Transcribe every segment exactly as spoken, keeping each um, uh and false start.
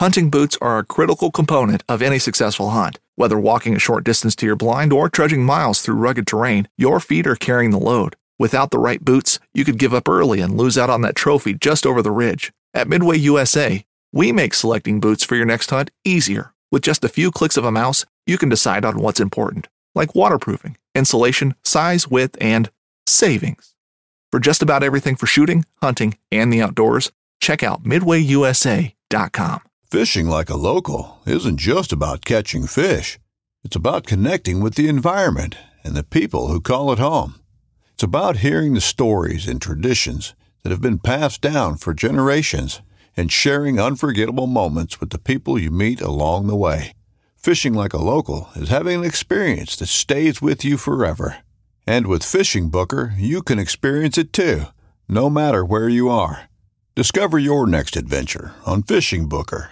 Hunting boots are a critical component of any successful hunt. Whether walking a short distance to your blind or trudging miles through rugged terrain, your feet are carrying the load. Without the right boots, you could give up early and lose out on that trophy just over the ridge. At Midway U S A, we make selecting boots for your next hunt easier. With just a few clicks of a mouse, you can decide on what's important, like waterproofing, insulation, size, width, and savings. For just about everything for shooting, hunting, and the outdoors, check out midway u s a dot com. Fishing like a local isn't just about catching fish. It's about connecting with the environment and the people who call it home. It's about hearing the stories and traditions that have been passed down for generations and sharing unforgettable moments with the people you meet along the way. Fishing like a local is having an experience that stays with you forever. And with Fishing Booker, you can experience it too, no matter where you are. Discover your next adventure on Fishing Booker.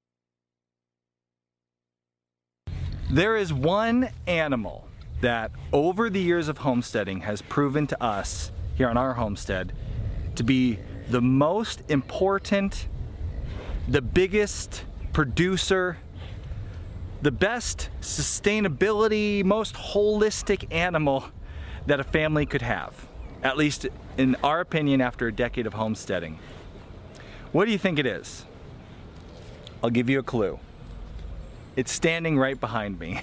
There is one animal that over the years of homesteading has proven to us here on our homestead to be the most important, the biggest producer, the best sustainability, most holistic animal that a family could have, at least in our opinion after a decade of homesteading. What do you think it is? I'll give you a clue. It's standing right behind me.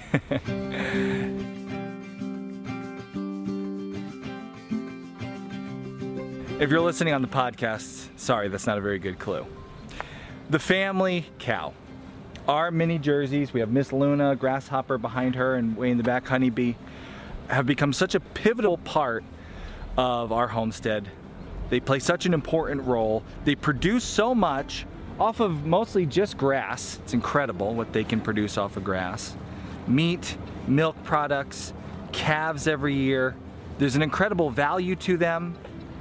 If you're listening on the podcast, sorry, that's not a very good clue. The family cow. Our mini jerseys, we have Miss Luna, Grasshopper behind her, and way in the back, Honeybee, have become such a pivotal part of our homestead. They play such an important role. They produce so much off of mostly just grass. It's incredible what they can produce off of grass. Meat, milk products, calves every year. There's an incredible value to them.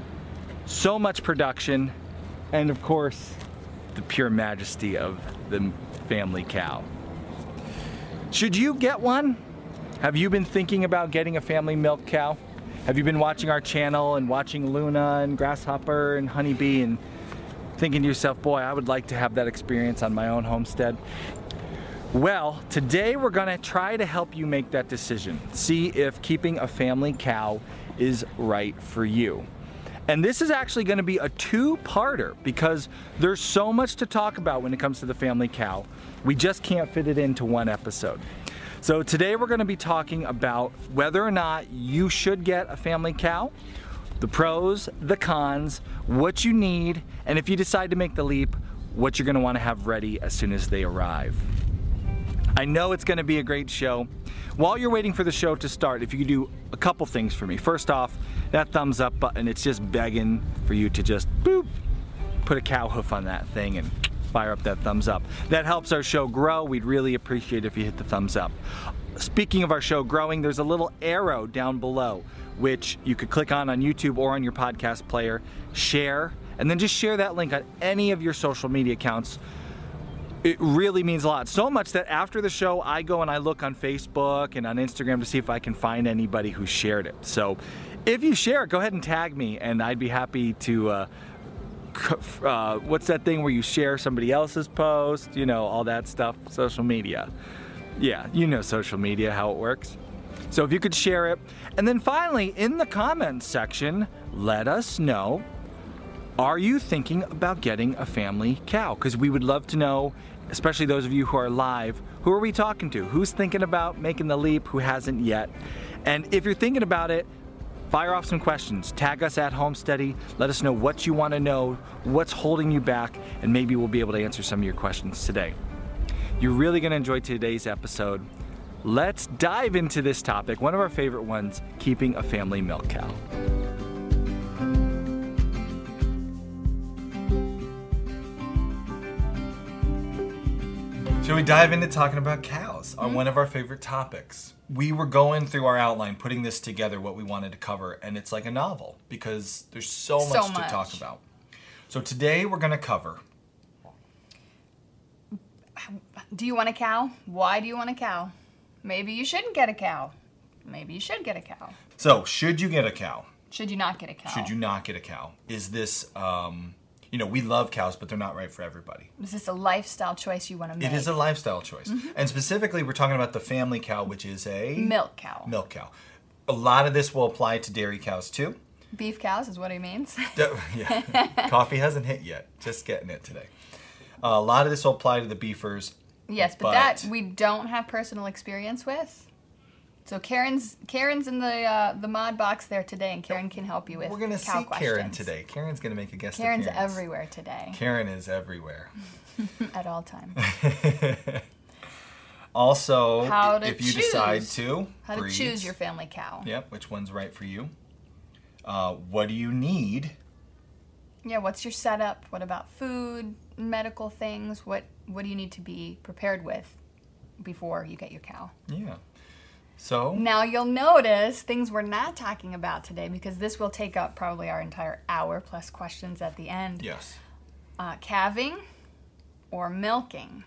So much production, and of course, the pure majesty of the family cow. Should you get one? Have you been thinking about getting a family milk cow? Have you been watching our channel and watching Luna and Grasshopper and Honeybee and thinking to yourself, boy, I would like to have that experience on my own homestead? Well, today we're gonna try to help you make that decision. See if keeping a family cow is right for you. And this is actually gonna be a two-parter because there's so much to talk about when it comes to the family cow. We just can't fit it into one episode. So today we're gonna be talking about whether or not you should get a family cow, the pros, the cons, what you need, and if you decide to make the leap, what you're gonna wanna have ready as soon as they arrive. I know it's gonna be a great show. While you're waiting for the show to start, if you could do a couple things for me. First off, that thumbs up button, it's just begging for you to just boop, put a cow hoof on that thing and fire up that thumbs up. That helps our show grow. We'd really appreciate it if you hit the thumbs up. Speaking of our show growing, there's a little arrow down below, which you could click on on YouTube or on your podcast player, share, and then just share that link on any of your social media accounts. It really means a lot. So much that after the show, I go and I look on Facebook and on Instagram to see if I can find anybody who shared it. So if you share it, go ahead and tag me, and I'd be happy to, uh, uh, what's that thing where you share somebody else's post, you know, all that stuff, social media. Yeah, you know social media, how it works. So if you could share it. And then finally, in the comments section, let us know, are you thinking about getting a family cow? Because we would love to know, especially those of you who are live, who are we talking to? Who's thinking about making the leap, who hasn't yet? And if you're thinking about it, fire off some questions. Tag us at Homesteady. Let us know what you want to know, what's holding you back, and maybe we'll be able to answer some of your questions today. You're really going to enjoy today's episode. Let's dive into this topic, one of our favorite ones, keeping a family milk cow. Shall we dive into talking about cows, mm-hmm. one of our favorite topics? We were going through our outline, putting this together, what we wanted to cover, and it's like a novel because there's so, so much, much to talk about. So today we're going to cover. Do you want a cow? Why do you want a cow? Maybe you shouldn't get a cow. Maybe you should get a cow. So, should you get a cow? Should you not get a cow? Should you not get a cow? Is this, um, you know, we love cows, but they're not right for everybody. Is this a lifestyle choice you want to make? It is a lifestyle choice. Mm-hmm. And specifically, we're talking about the family cow, which is a... Milk cow. Milk cow. A lot of this will apply to dairy cows, too. Beef cows is what he means. Yeah. Coffee hasn't hit yet. Just getting it today. Uh, a lot of this will apply to the beefers. Yes, but, but that we don't have personal experience with. So Karen's Karen's in the uh, the mod box there today, and Karen can help you with We're going to cow see questions. Karen today. Karen's going to make a guest Karen's appearance. everywhere today. Karen is everywhere. At all times. Also, How to if you choose. decide to... How to breed, choose your family cow. Yep, which one's right for you. Uh, what do you need? Yeah, what's your setup? What about food, medical things? What what do you need to be prepared with before you get your cow? Yeah. So... Now you'll notice things we're not talking about today, because this will take up probably our entire hour plus questions at the end. Yes. Uh, calving or milking?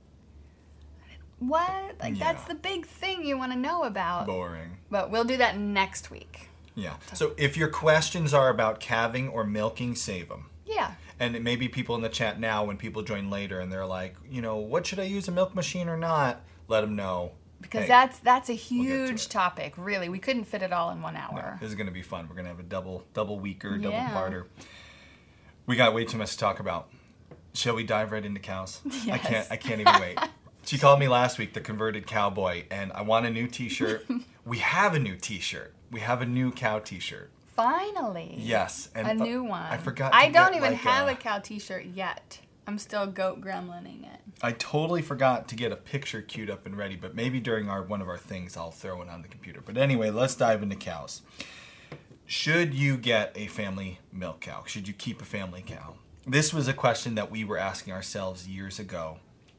What? Like, Yeah. that's the big thing you want to know about. Boring. But we'll do that next week. Yeah. So if your questions are about calving or milking, save them. Yeah. And it may be people in the chat now when people join later and they're like, you know, what should I use, a milk machine or not? Let them know. Because Hey, that's that's a we'll get huge to it. topic, really. We couldn't fit it all in one hour. This is going to be fun. We're going to have a double double weeker, double Yeah. parter. We got way too much to talk about. Shall we dive right into cows? I Yes. can't I can't even wait. She called me last week the converted cowboy, and I want a new t-shirt. We have a new t-shirt. We have a new cow t-shirt. Finally. Yes. And a uh, new one. I forgot to I don't get, even like, have a- a cow t-shirt yet. I'm still goat gremlining it. I totally forgot to get a picture queued up and ready, but maybe during our one of our things I'll throw it on the computer. But anyway, let's dive into cows. Should you get a family milk cow? Should you keep a family cow? This was a question that we were asking ourselves years ago.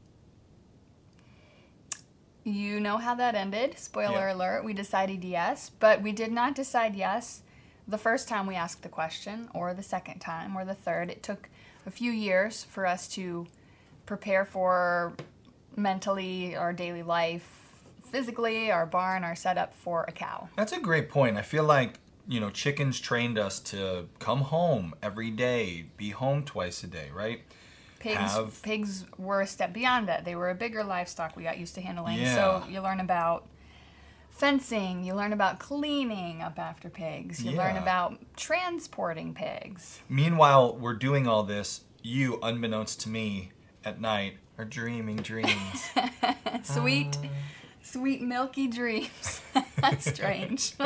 You know how that ended. Spoiler Yeah. alert. We decided yes, but we did not decide yes the first time we asked the question, or the second time, or the third. It took a few years for us to prepare for mentally our daily life, physically, our barn, our setup for a cow. That's a great point. I feel like, you know, chickens trained us to come home every day, be home twice a day, right? Pigs, Have- pigs were a step beyond that. They were a bigger livestock we got used to handling. Yeah. So you learn about fencing, you learn about cleaning up after pigs, you learn Yeah. about transporting pigs. Meanwhile, we're doing all this, you, unbeknownst to me, at night, are dreaming dreams. Sweet, sweet milky dreams. That's strange.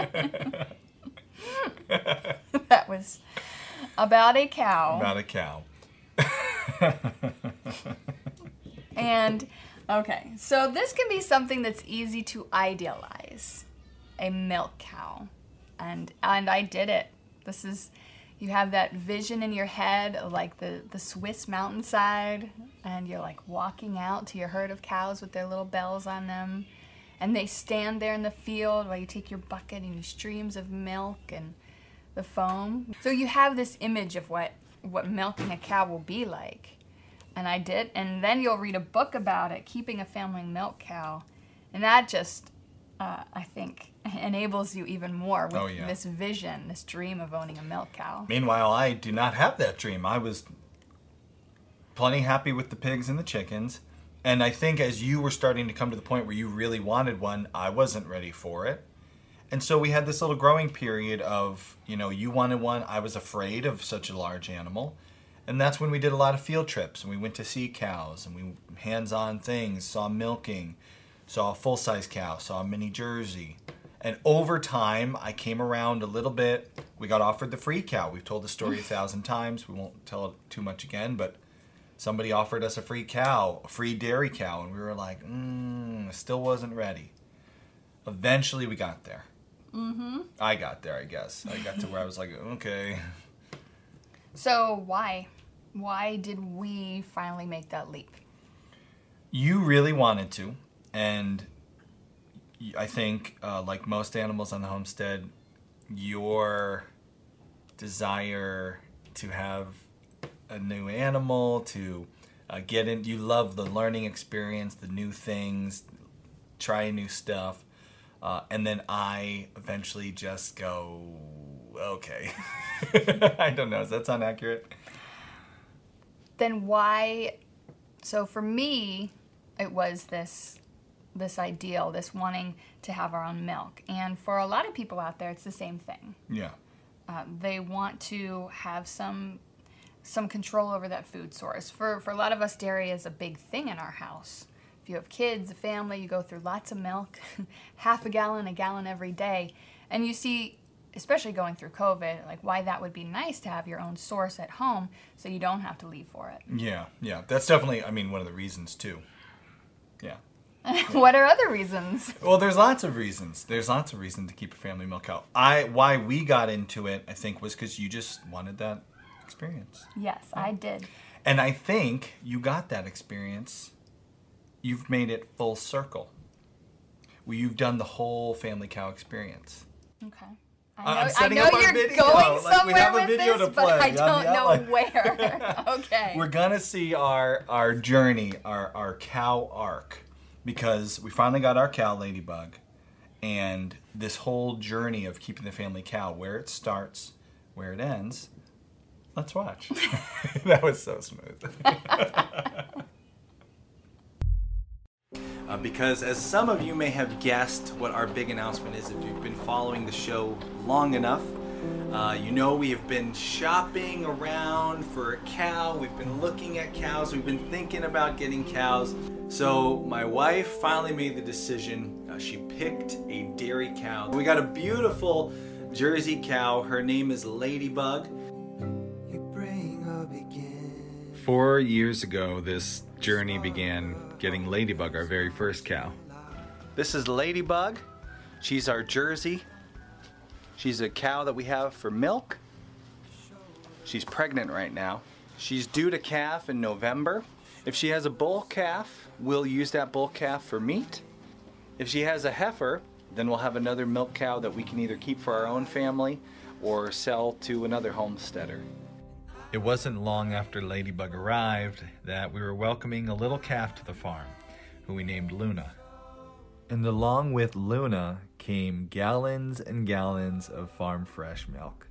That was about a cow. About a cow. And, okay, so this can be something that's easy to idealize, a milk cow. And and I did it. This is, you have that vision in your head of like the, the Swiss mountainside, and you're like walking out to your herd of cows with their little bells on them, and they stand there in the field while you take your bucket and your streams of milk and the foam. So you have this image of what, what milking a cow will be like. And I did, and then you'll read a book about it, keeping a family milk cow, and that just, uh, I think, enables you even more with Oh, yeah. this vision, this dream of owning a milk cow. Meanwhile, I do not have that dream. I was plenty happy with the pigs and the chickens. And I think as you were starting to come to the point where you really wanted one, I wasn't ready for it. And so we had this little growing period of, you know, you wanted one, I was afraid of such a large animal. And that's when we did a lot of field trips, and we went to see cows, and we hands-on things, saw milking, saw a full-size cow, saw a mini Jersey. And over time, I came around a little bit. We got offered the free cow. We've told the story a thousand times. We won't tell it too much again, but somebody offered us a free cow, a free dairy cow, and we were like, mm, still wasn't ready. Eventually, we got there. Mm-hmm. I got there, I guess. I got to where I was like, okay. So why? Why did we finally make that leap? You really wanted to, and I think, uh, like most animals on the homestead, your desire to have a new animal, to uh, get in, you love the learning experience, the new things, try new stuff, uh, and then I eventually just go, okay. I don't know, does that sound accurate? then why, so for me, it was this this ideal, this wanting to have our own milk. And for a lot of people out there, it's the same thing. Yeah. Uh, they want to have some some control over that food source. For, for a lot of us, dairy is a big thing in our house. If you have kids, a family, you go through lots of milk, half a gallon, a gallon every day. And you see, especially going through COVID, like why that would be nice to have your own source at home so you don't have to leave for it. Yeah, yeah. That's definitely, I mean, one of the reasons too. Yeah. What are other reasons? Well, there's lots of reasons. There's lots of reasons to keep a family milk cow. I why we got into it, I think, was because you just wanted that experience. Yes, yeah. I did. And I think you got that experience. You've made it full circle. Well, you've done the whole family cow experience. Okay. I I'm know, I setting know up our you're video. going Like, we have somewhere a with video this, to play but I on don't the know outline. where. Okay. We're gonna see our our journey, our our cow arc, because we finally got our cow Ladybug, and this whole journey of keeping the family cow, where it starts, where it ends. Let's watch. That was so smooth. Uh, because as some of you may have guessed what our big announcement is, if you've been following the show long enough, uh, you know we have been shopping around for a cow. We've been looking at cows. We've been thinking about getting cows. So my wife finally made the decision. Uh, she picked a dairy cow. We got a beautiful Jersey cow. Her name is Ladybug. Four years ago, this journey began getting Ladybug, our very first cow. This is Ladybug. She's our Jersey. She's a cow that we have for milk. She's pregnant right now. She's due to calf in November. If she has a bull calf, we'll use that bull calf for meat. If she has a heifer, then we'll have another milk cow that we can either keep for our own family or sell to another homesteader. It wasn't long after Ladybug arrived that we were welcoming a little calf to the farm, who we named Luna. And along with Luna came gallons and gallons of farm fresh milk.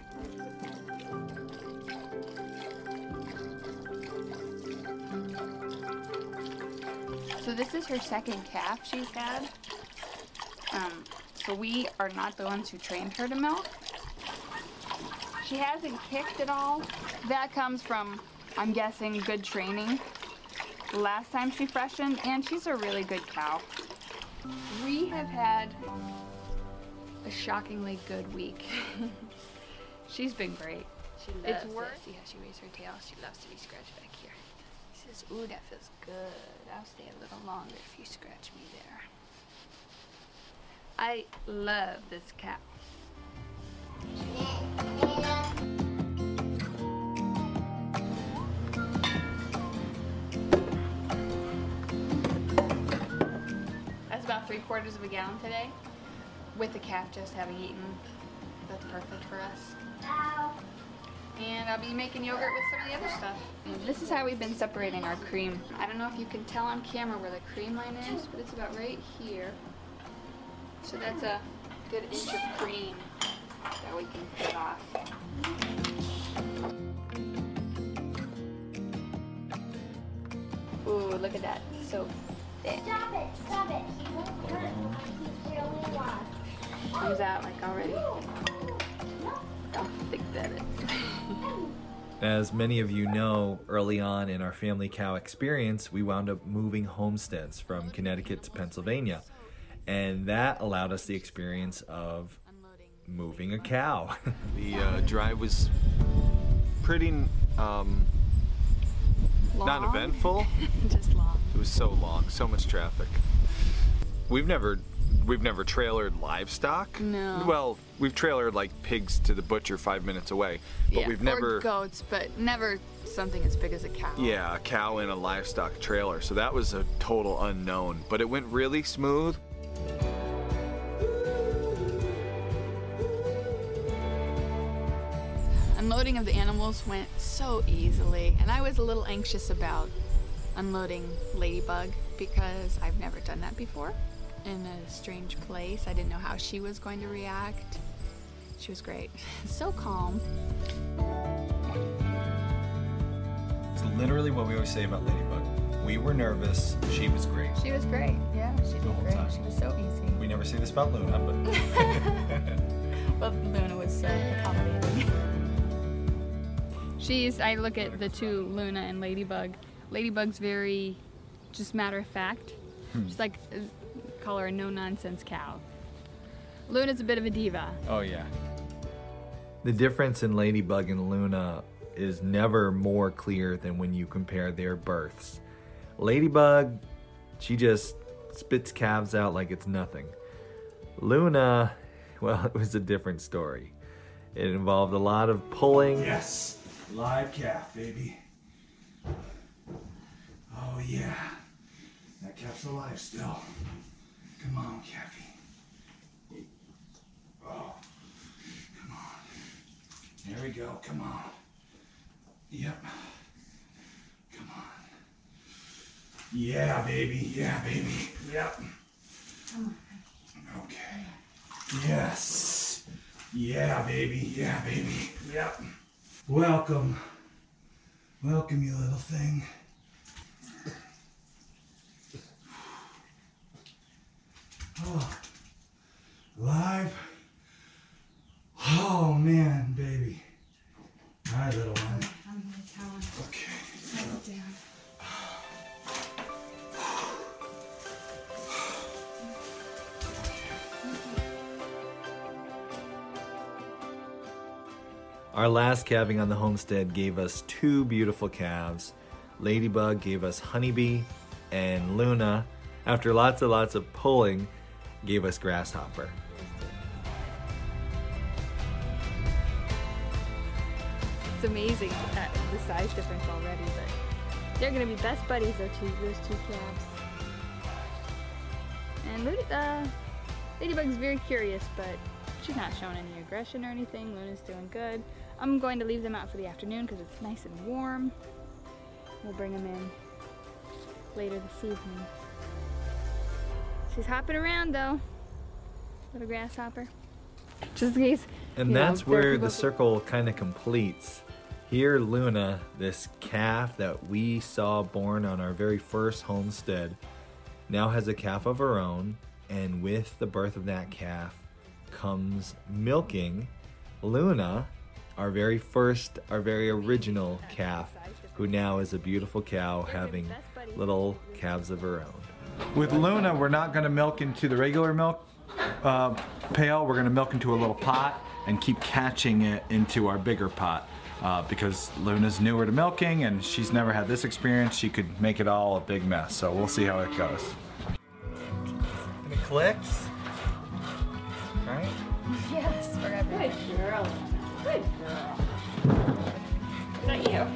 So this is her second calf she's had. Um, so we are not the ones who trained her to milk. She hasn't kicked at all. That comes from, I'm guessing, good training. The last time she freshened, and she's a really good cow. We have had a shockingly good week. She's been great. She loves It's it. worth- See how she waves her tail? She loves to be scratched back here. She says, ooh, that feels good. I'll stay a little longer if you scratch me there. I love this cow. That's about three quarters of a gallon today, with the calf just having eaten. That's perfect for us. And I'll be making yogurt with some of the other stuff. And this is how we've been separating our cream. I don't know if you can tell on camera where the cream line is, but it's about right here. So that's a good inch of cream that we can cut off. Ooh, look at that. So thick. Stop it, stop it. He won't hurt. He's really lost. Comes out like already. How thick that is. As many of you know, early on in our family cow experience, we wound up moving homesteads from Connecticut to Pennsylvania. And that allowed us the experience of moving a cow. The uh, drive was pretty um, not Long? eventful. Just long. It was so long, so much traffic. We've never we've never trailered livestock. No. Well, we've trailered like pigs to the butcher five minutes away, but Yeah, we've never or goats, but never something as big as a cow. yeah, a cow in a livestock trailer. So that was a total unknown, but it went really smooth. Unloading of the animals went so easily, and I was a little anxious about unloading Ladybug because I've never done that before in a strange place. I didn't know how she was going to react. She was great. So calm. literally what we always say about Ladybug. We were nervous. She was great. She was great. Yeah, she The did whole great. time. She was so easy. We never say this about Luna, but Well, Luna was so accommodating. She's, I look at the two, Luna and Ladybug. Ladybug's very just matter of fact. She's like, uh, call her a no-nonsense cow. Luna's a bit of a diva. Oh yeah. the difference in Ladybug and Luna is never more clear than when you compare their births. Ladybug, she just spits calves out like it's nothing. Luna, well, it was a different story. It involved a lot of pulling. Yes, live calf, baby. Oh yeah, that calf's alive still. Come on, calfie. Oh, come on. There we go, come on. Yep. Come on. Yeah, baby, yeah, baby, yep. Okay. Yes. Yeah, baby, yeah, baby, yep. Welcome. Welcome, you little thing. Oh, live. Oh man, baby. Hi, little one. I'm gonna tell him. Okay. Set it down. Our last calving on the homestead gave us two beautiful calves. Ladybug gave us Honeybee, and Luna, after lots and lots of pulling, gave us Grasshopper. It's amazing uh, the size difference already, but they're gonna be best buddies, those two, those two calves. And Luna, uh, Ladybug's very curious, but she's not showing any aggression or anything. Luna's doing good. I'm going to leave them out for the afternoon because it's nice and warm. We'll bring them in later this evening. She's hopping around though, little grasshopper. Just in case. And you know, that's there are where people- the circle kind of completes. Here, Luna, this calf that we saw born on our very first homestead, now has a calf of her own, and with the birth of that calf comes milking Luna, our very first, our very original calf, who now is a beautiful cow having little calves of her own. With Luna, we're not going to milk into the regular milk uh, pail. We're going to milk into a little pot and keep catching it into our bigger pot uh, because Luna's newer to milking and she's never had this experience. She could make it all a big mess, so we'll see how it goes. And it clicks, right? Yes, for everything. Good girl. Good girl. Is that you?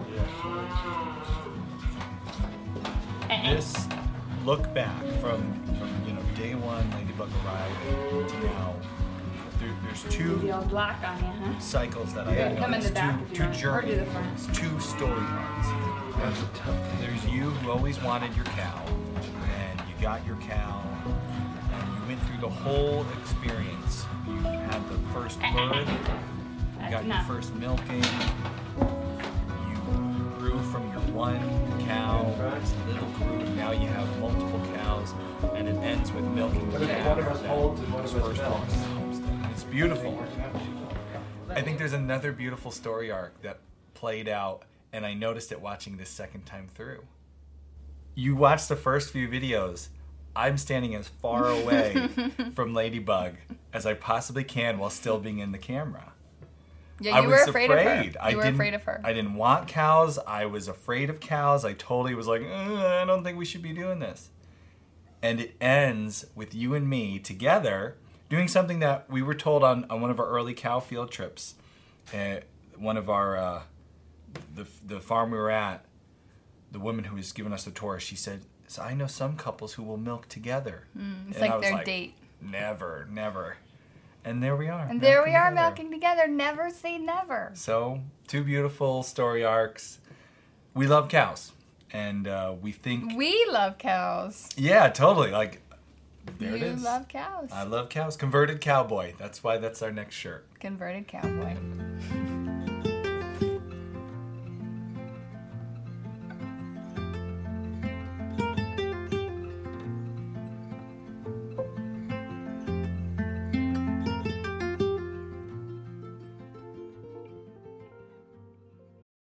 This look back from, from you know day one, Ladybug arrived to now. There, there's two The old block on you, huh? cycles that I Yeah, have come in noticed, the back if two, you two want, or do the journeys, front. two story arcs. There's you who always wanted your cow, and you got your cow, and you went through the whole experience. You had the first birth, you That's got enough. your first milking, you grew from your one cow, this little grew, and now you have multiple cows, and it ends with milking the calf that was first born on the homestead. It's beautiful. I think there's another beautiful story arc that played out, and I noticed it watching this second time through. You watch the first few videos, I'm standing as far away from Ladybug as I possibly can while still being in the camera. Yeah, I you was were afraid, afraid. of her. You I were didn't, afraid of her. I didn't want cows. I was afraid of cows. I totally was like, "Ugh, I don't think we should be doing this. And it ends with you and me together doing something that we were told on, on one of our early cow field trips. Uh, one of our, uh, the, the farm we were at, the woman who was giving us the tour, she said, so I know some couples who will milk together. Mm, it's And I like was their date. Never, never. And there we are. And there we are together. milking together. Never say never. So, two beautiful story arcs. We love cows. And uh, we think... We love cows. Yeah, totally. Like, there you it is. love cows. I love cows. Converted cowboy. That's why that's our next shirt. Converted cowboy.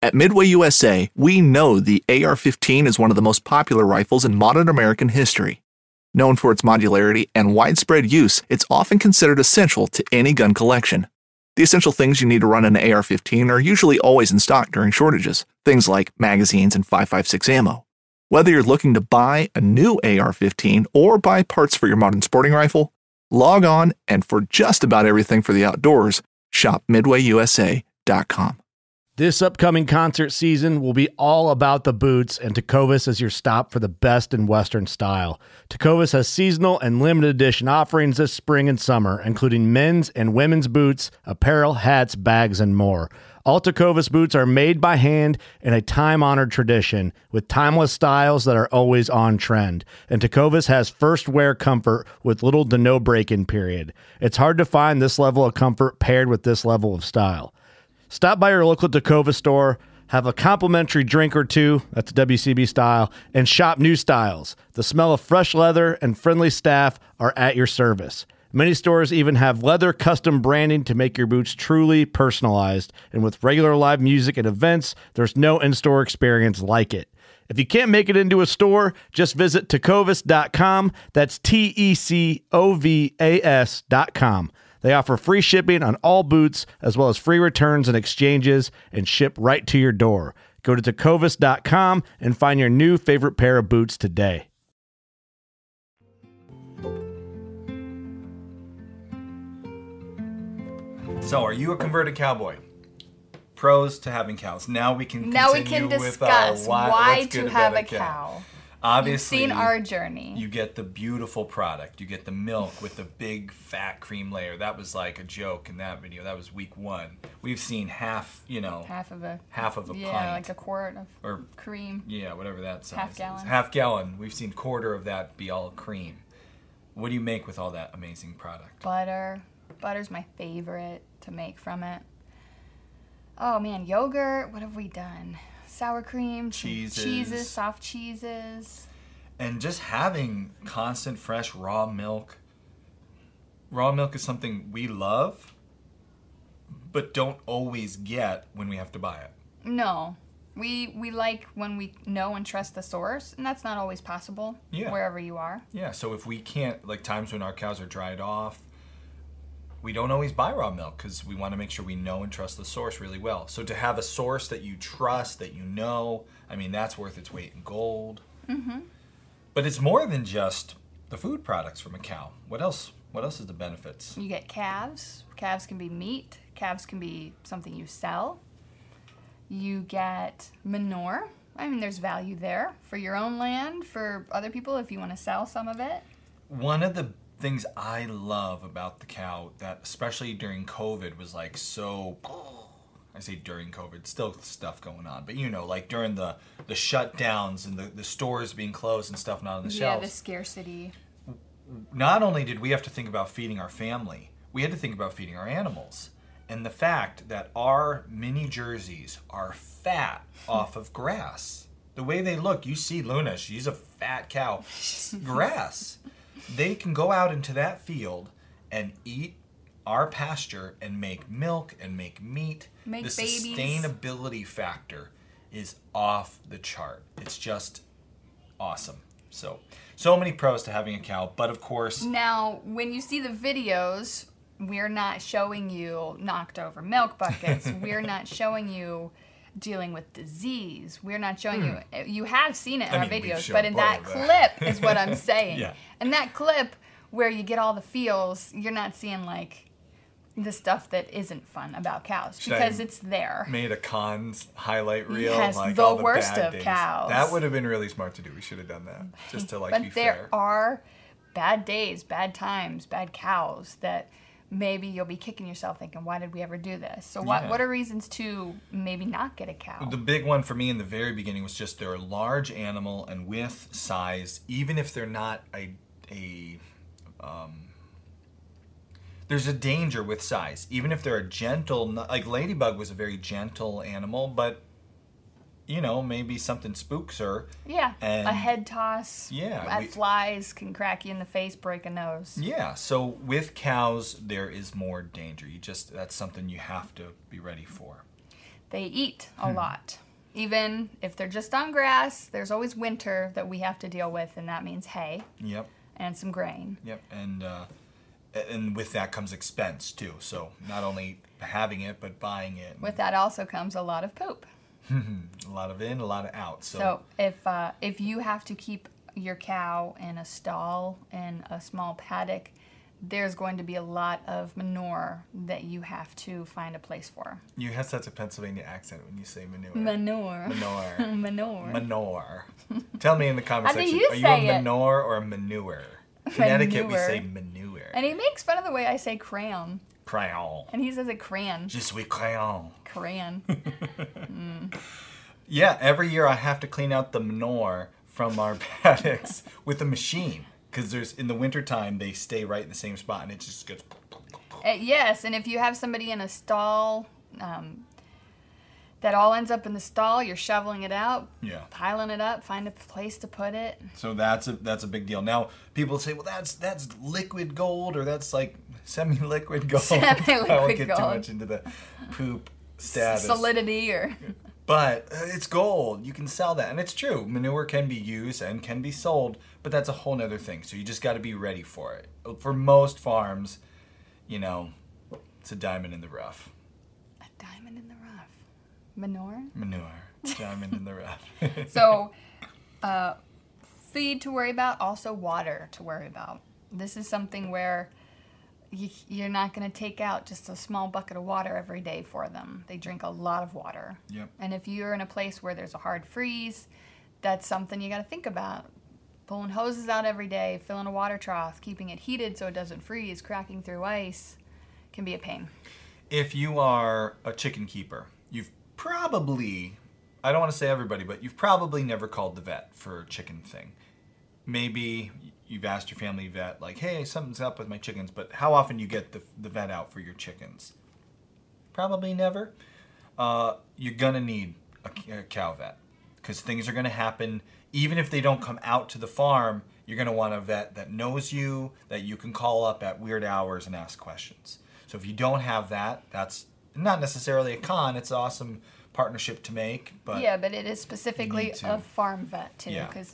At Midway U S A, we know the A R fifteen is one of the most popular rifles in modern American history. Known for its modularity and widespread use, it's often considered essential to any gun collection. The essential things you need to run an A R fifteen are usually always in stock during shortages, things like magazines and five five six ammo. Whether you're looking to buy a new A R fifteen or buy parts for your modern sporting rifle, log on and for just about everything for the outdoors, shop midway u s a dot com. This upcoming concert season will be all about the boots, and Tecovas is your stop for the best in Western style. Tecovas has seasonal and limited edition offerings this spring and summer, including men's and women's boots, apparel, hats, bags, and more. All Tecovas boots are made by hand in a time-honored tradition with timeless styles that are always on trend. And Tecovas has first wear comfort with little to no break-in period. It's hard to find this level of comfort paired with this level of style. Stop by your local Tecovas store, have a complimentary drink or two, that's W C B style, and shop new styles. The smell of fresh leather and friendly staff are at your service. Many stores even have leather custom branding to make your boots truly personalized. And with regular live music and events, there's no in-store experience like it. If you can't make it into a store, just visit tecovas dot com. That's T E C O V A S dot com. They offer free shipping on all boots, as well as free returns and exchanges, and ship right to your door. Go to tecovas dot com and find your new favorite pair of boots today. So, are you a converted cowboy? Pros to having cows. Now we can now we continue can with, discuss uh, why, why what's good to about have a cow. cow. Obviously, You've seen our journey. You get the beautiful product. You get the milk with the big fat cream layer. That was like a joke in that video. That was week one. We've seen half, you know, half of a half of a yeah, pint, like a quart of or cream. Yeah, whatever that size half gallon. is. Half gallon. We've seen quarter of that be all cream. What do you make with all that amazing product? Butter. Butter's my favorite to make from it. Oh man, yogurt. What have we done? Sour cream, cheeses, cheeses, soft cheeses. And just having constant fresh raw milk. Raw milk is something we love, but don't always get when we have to buy it. No. We we like when we know and trust the source, and that's not always possible yeah. wherever you are. Yeah, so if we can't, like times when our cows are dried off, we don't always buy raw milk because we want to make sure we know and trust the source really well. So to have a source that you trust, that you know, I mean, that's worth its weight in gold. Mm-hmm. But it's more than just the food products from a cow. What else? What else is the benefits? You get calves. Calves can be meat. Calves can be something you sell. You get manure. I mean, there's value there for your own land, for other people if you want to sell some of it. One of the things I love about the cow, that especially during COVID was like so, I say during COVID, still stuff going on, but you know, like during the, the shutdowns and the, the stores being closed and stuff not on the yeah, shelves. Yeah, the scarcity. Not only did we have to think about feeding our family, we had to think about feeding our animals. And the fact that our mini jerseys are fat off of grass. The way they look, you see Luna, she's a fat cow. Grass. They can go out into that field and eat our pasture and make milk and make meat. Make the babies. Sustainability factor is off the chart. It's just awesome. So, so many pros to having a cow, but of course... Now, when you see the videos, we're not showing you knocked over milk buckets. We're not showing you dealing with disease. We're not showing hmm. you... You have seen it in I our mean, videos, but in that, that clip is what I'm saying. Yeah. In that clip where you get all the feels, you're not seeing, like, the stuff that isn't fun about cows. Should because I it's there. Made a cons highlight reel. Yes, like the all the worst bad of days. cows. That would have been really smart to do. We should have done that. Just to, like, but be there fair. are bad days, bad times, bad cows that... Maybe you'll be kicking yourself thinking, why did we ever do this? So what Yeah. what are reasons to maybe not get a cow? The big one for me in the very beginning was just they're a large animal, and with size, even if they're not a, a um, there's a danger with size. Even if they're a gentle, like Ladybug was a very gentle animal, but you know, maybe something spooks her. Yeah, and a head toss yeah, at we, flies can crack you in the face, break a nose. Yeah, so with cows, there is more danger. You just, that's something you have to be ready for. They eat a hmm. lot. Even if they're just on grass, there's always winter that we have to deal with, and that means hay. Yep. And some grain. Yep. And uh, and with that comes expense too. So not only having it, but buying it. With that also comes a lot of poop. A lot of in, a lot of out. So, so if uh, if you have to keep your cow in a stall in a small paddock, there's going to be a lot of manure that you have to find a place for. You have such a Pennsylvania accent when you say manure. Manure. Manure. Manure. Manure. Tell me in the comment How section, do you are you say a it? manure or a manure? In Connecticut, we say manure. And he makes fun of the way I say crayon. Crayon. And he says it crayon. Je suis crayon. Crayon. mm. Yeah, every year I have to clean out the manure from our paddocks with a machine. Because there's in the wintertime, they stay right in the same spot, and it just goes... Uh, yes, and if you have somebody in a stall, um, that all ends up in the stall, you're shoveling it out, yeah, piling it up, find a place to put it. So that's a that's a big deal. Now, people say, well, that's that's liquid gold, or that's like semi-liquid gold. Semi-liquid I won't get gold. too much into the poop status. Solidity or... But uh, it's gold. You can sell that. And it's true. Manure can be used and can be sold, but that's a whole nother thing. So you just got to be ready for it. For most farms, you know, it's a diamond in the rough. A diamond in the rough. Manure? Manure. Diamond in the rough. So, uh, feed to worry about, also water to worry about. This is something where... you're not going to take out just a small bucket of water every day for them. They drink a lot of water. Yep. And if you're in a place where there's a hard freeze, that's something you got to think about. Pulling hoses out every day, filling a water trough, keeping it heated so it doesn't freeze, cracking through ice can be a pain. If you are a chicken keeper, you've probably, I don't want to say everybody, but you've probably never called the vet for a chicken thing. Maybe you've asked your family vet, like, hey, something's up with my chickens, but how often you get the, the vet out for your chickens? Probably never. Uh, you're going to need a, a cow vet because things are going to happen. Even if they don't come out to the farm, you're going to want a vet that knows you, that you can call up at weird hours and ask questions. So if you don't have that, that's not necessarily a con. It's an awesome partnership to make. But yeah, but it is specifically a farm vet, too, Yeah. because...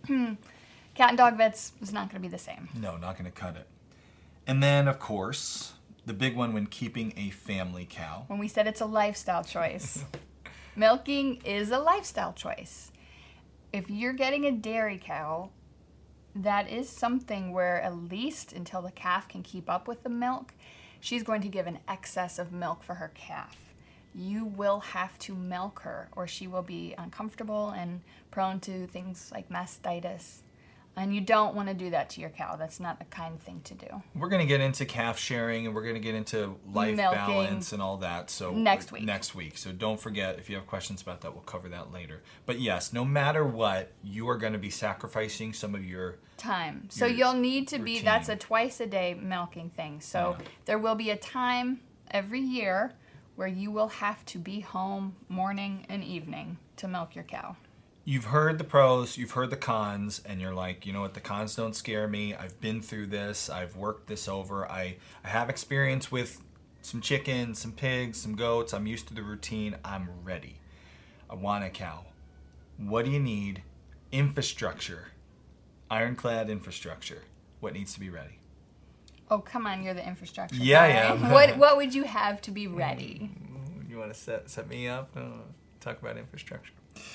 cat and dog vets is not going to be the same. No, not going to cut it. And then, of course, the big one when keeping a family cow. When we said it's a lifestyle choice. Milking is a lifestyle choice. If you're getting a dairy cow, that is something where at least until the calf can keep up with the milk, she's going to give an excess of milk for her calf. You will have to milk her or she will be uncomfortable and prone to things like mastitis. And you don't want to do that to your cow. That's not a kind thing to do. We're going to get into calf sharing and we're going to get into life Milking. balance and all that. So Next week. Next week. So don't forget, if you have questions about that, we'll cover that later. But yes, no matter what, you are going to be sacrificing some of your time. So your you'll need to be, routine. that's a twice a day milking thing. So Yeah. there will be a time every year where you will have to be home morning and evening to milk your cow. You've heard the pros, you've heard the cons, and you're like, you know what, the cons don't scare me. I've been through this. I've worked this over. I, I have experience with some chickens, some pigs, some goats. I'm used to the routine. I'm ready. I want a cow. What do you need? Infrastructure. Ironclad infrastructure. What needs to be ready? Oh, come on, you're the infrastructure Yeah, guy. I am. what, what would you have to be ready? You want to set, set me up? Uh, talk about infrastructure.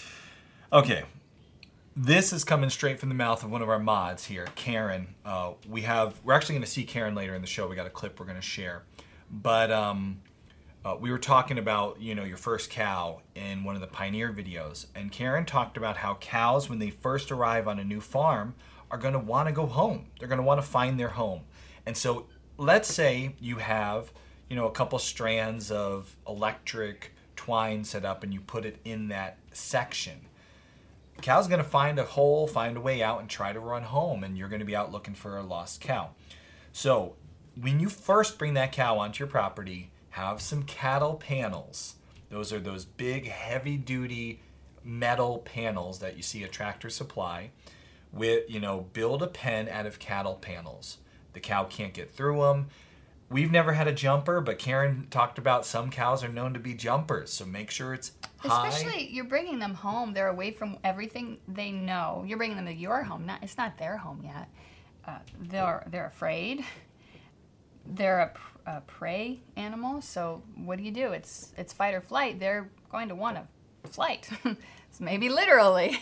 Okay, this is coming straight from the mouth of one of our mods here, Karen. Uh, we have we're actually going to see Karen later in the show. We got a clip we're going to share, but um, uh, we were talking about you know your first cow in one of the Pioneer videos, and Karen talked about how cows when they first arrive on a new farm are going to want to go home. They're going to want to find their home, and so let's say you have you know a couple strands of electric twine set up, and you put it in that section. Cow's going to find a hole, find a way out, and try to run home, and you're going to be out looking for a lost cow. So when you first bring that cow onto your property, have some cattle panels. Those are those big, heavy-duty metal panels that you see at Tractor Supply. With, you know, build a pen out of cattle panels. The cow can't get through them. we've never had a jumper, but Karen talked about some cows are known to be jumpers, so make sure it's high. Especially, you're bringing them home. They're away from everything they know. You're bringing them to your home. Not, it's not their home yet. Uh, they're they're afraid. They're a, a prey animal. So what do you do? It's it's fight or flight. They're going to want to flight. So maybe literally.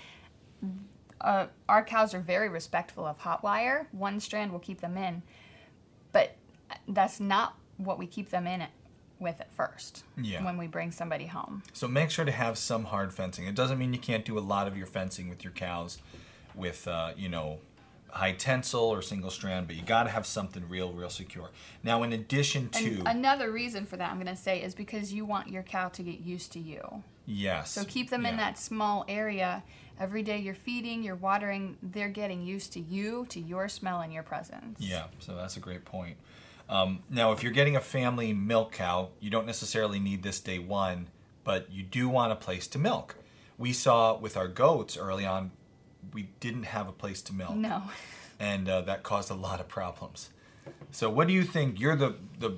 uh, our cows are very respectful of hot wire. One strand will keep them in, but that's not what we keep them in it with at first. Yeah. When we bring somebody home. So make sure to have some hard fencing. It doesn't mean you can't do a lot of your fencing with your cows with, uh, you know, high tensile or single strand, but you got to have something real, real secure. Now, in addition to... And another reason for that, I'm going to say, is because you want your cow to get used to you. Yes. So keep them yeah. in that small area. Every day you're feeding, you're watering, they're getting used to you, to your smell and your presence. Yeah, so that's a great point. Um, now, if you're getting a family milk cow, you don't necessarily need this day one, but you do want a place to milk. We saw with our goats early on, we didn't have a place to milk. No. And uh, that caused a lot of problems. So what do you think? You're the, the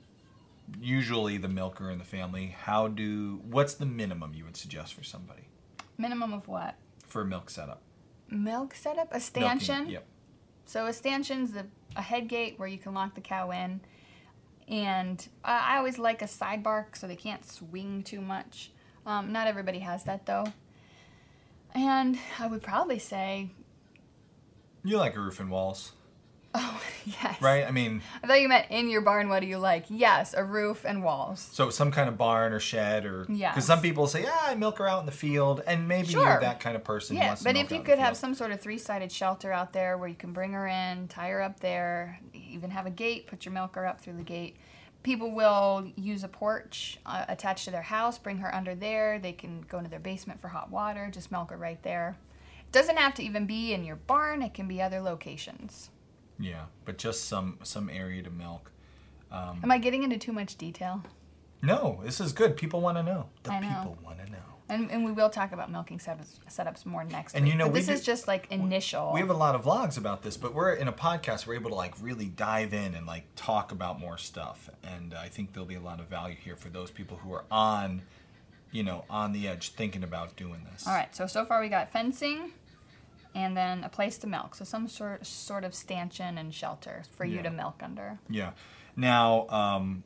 usually the milker in the family. How do, what's the minimum you would suggest for somebody? Minimum of what? For a milk setup. Milk setup? A stanchion? Milking, yep. So a stanchion's a, a head gate where you can lock the cow in. And I, I always like a sidebar so they can't swing too much. Um, not everybody has that though. And I would probably say... You like a roof and walls. Oh, yes. Right? I mean... I thought you meant in your barn, what do you like? Yes, a roof and walls. So some kind of barn or shed or... Yes. Because some people say, ah, I milk her out in the field. And maybe Sure. you're that kind of person who Yeah, wants to but milk if you out in could the have field. some sort of three-sided shelter out there where you can bring her in, tie her up there, even have a gate, put your milker up through the gate. People will use a porch uh, attached to their house, bring her under there. They can go into their basement for hot water, just milk her right there. It doesn't have to even be in your barn. It can be other locations. Yeah, but just some some area to milk. Um, Am I getting into too much detail? no, this is good. People want to know. The I know. people want to know. And, and we will talk about milking setups, setups more next And week. you know, but we this do- is just like initial. We have a lot of vlogs about this, but we're in a podcast. We're able to like really dive in and like talk about more stuff. And I think there'll be a lot of value here for those people who are on, you know, on the edge thinking about doing this. All right, so so far we got fencing and then a place to milk. So some sort sort of stanchion and shelter for you Yeah. to milk under. Yeah. Now, um,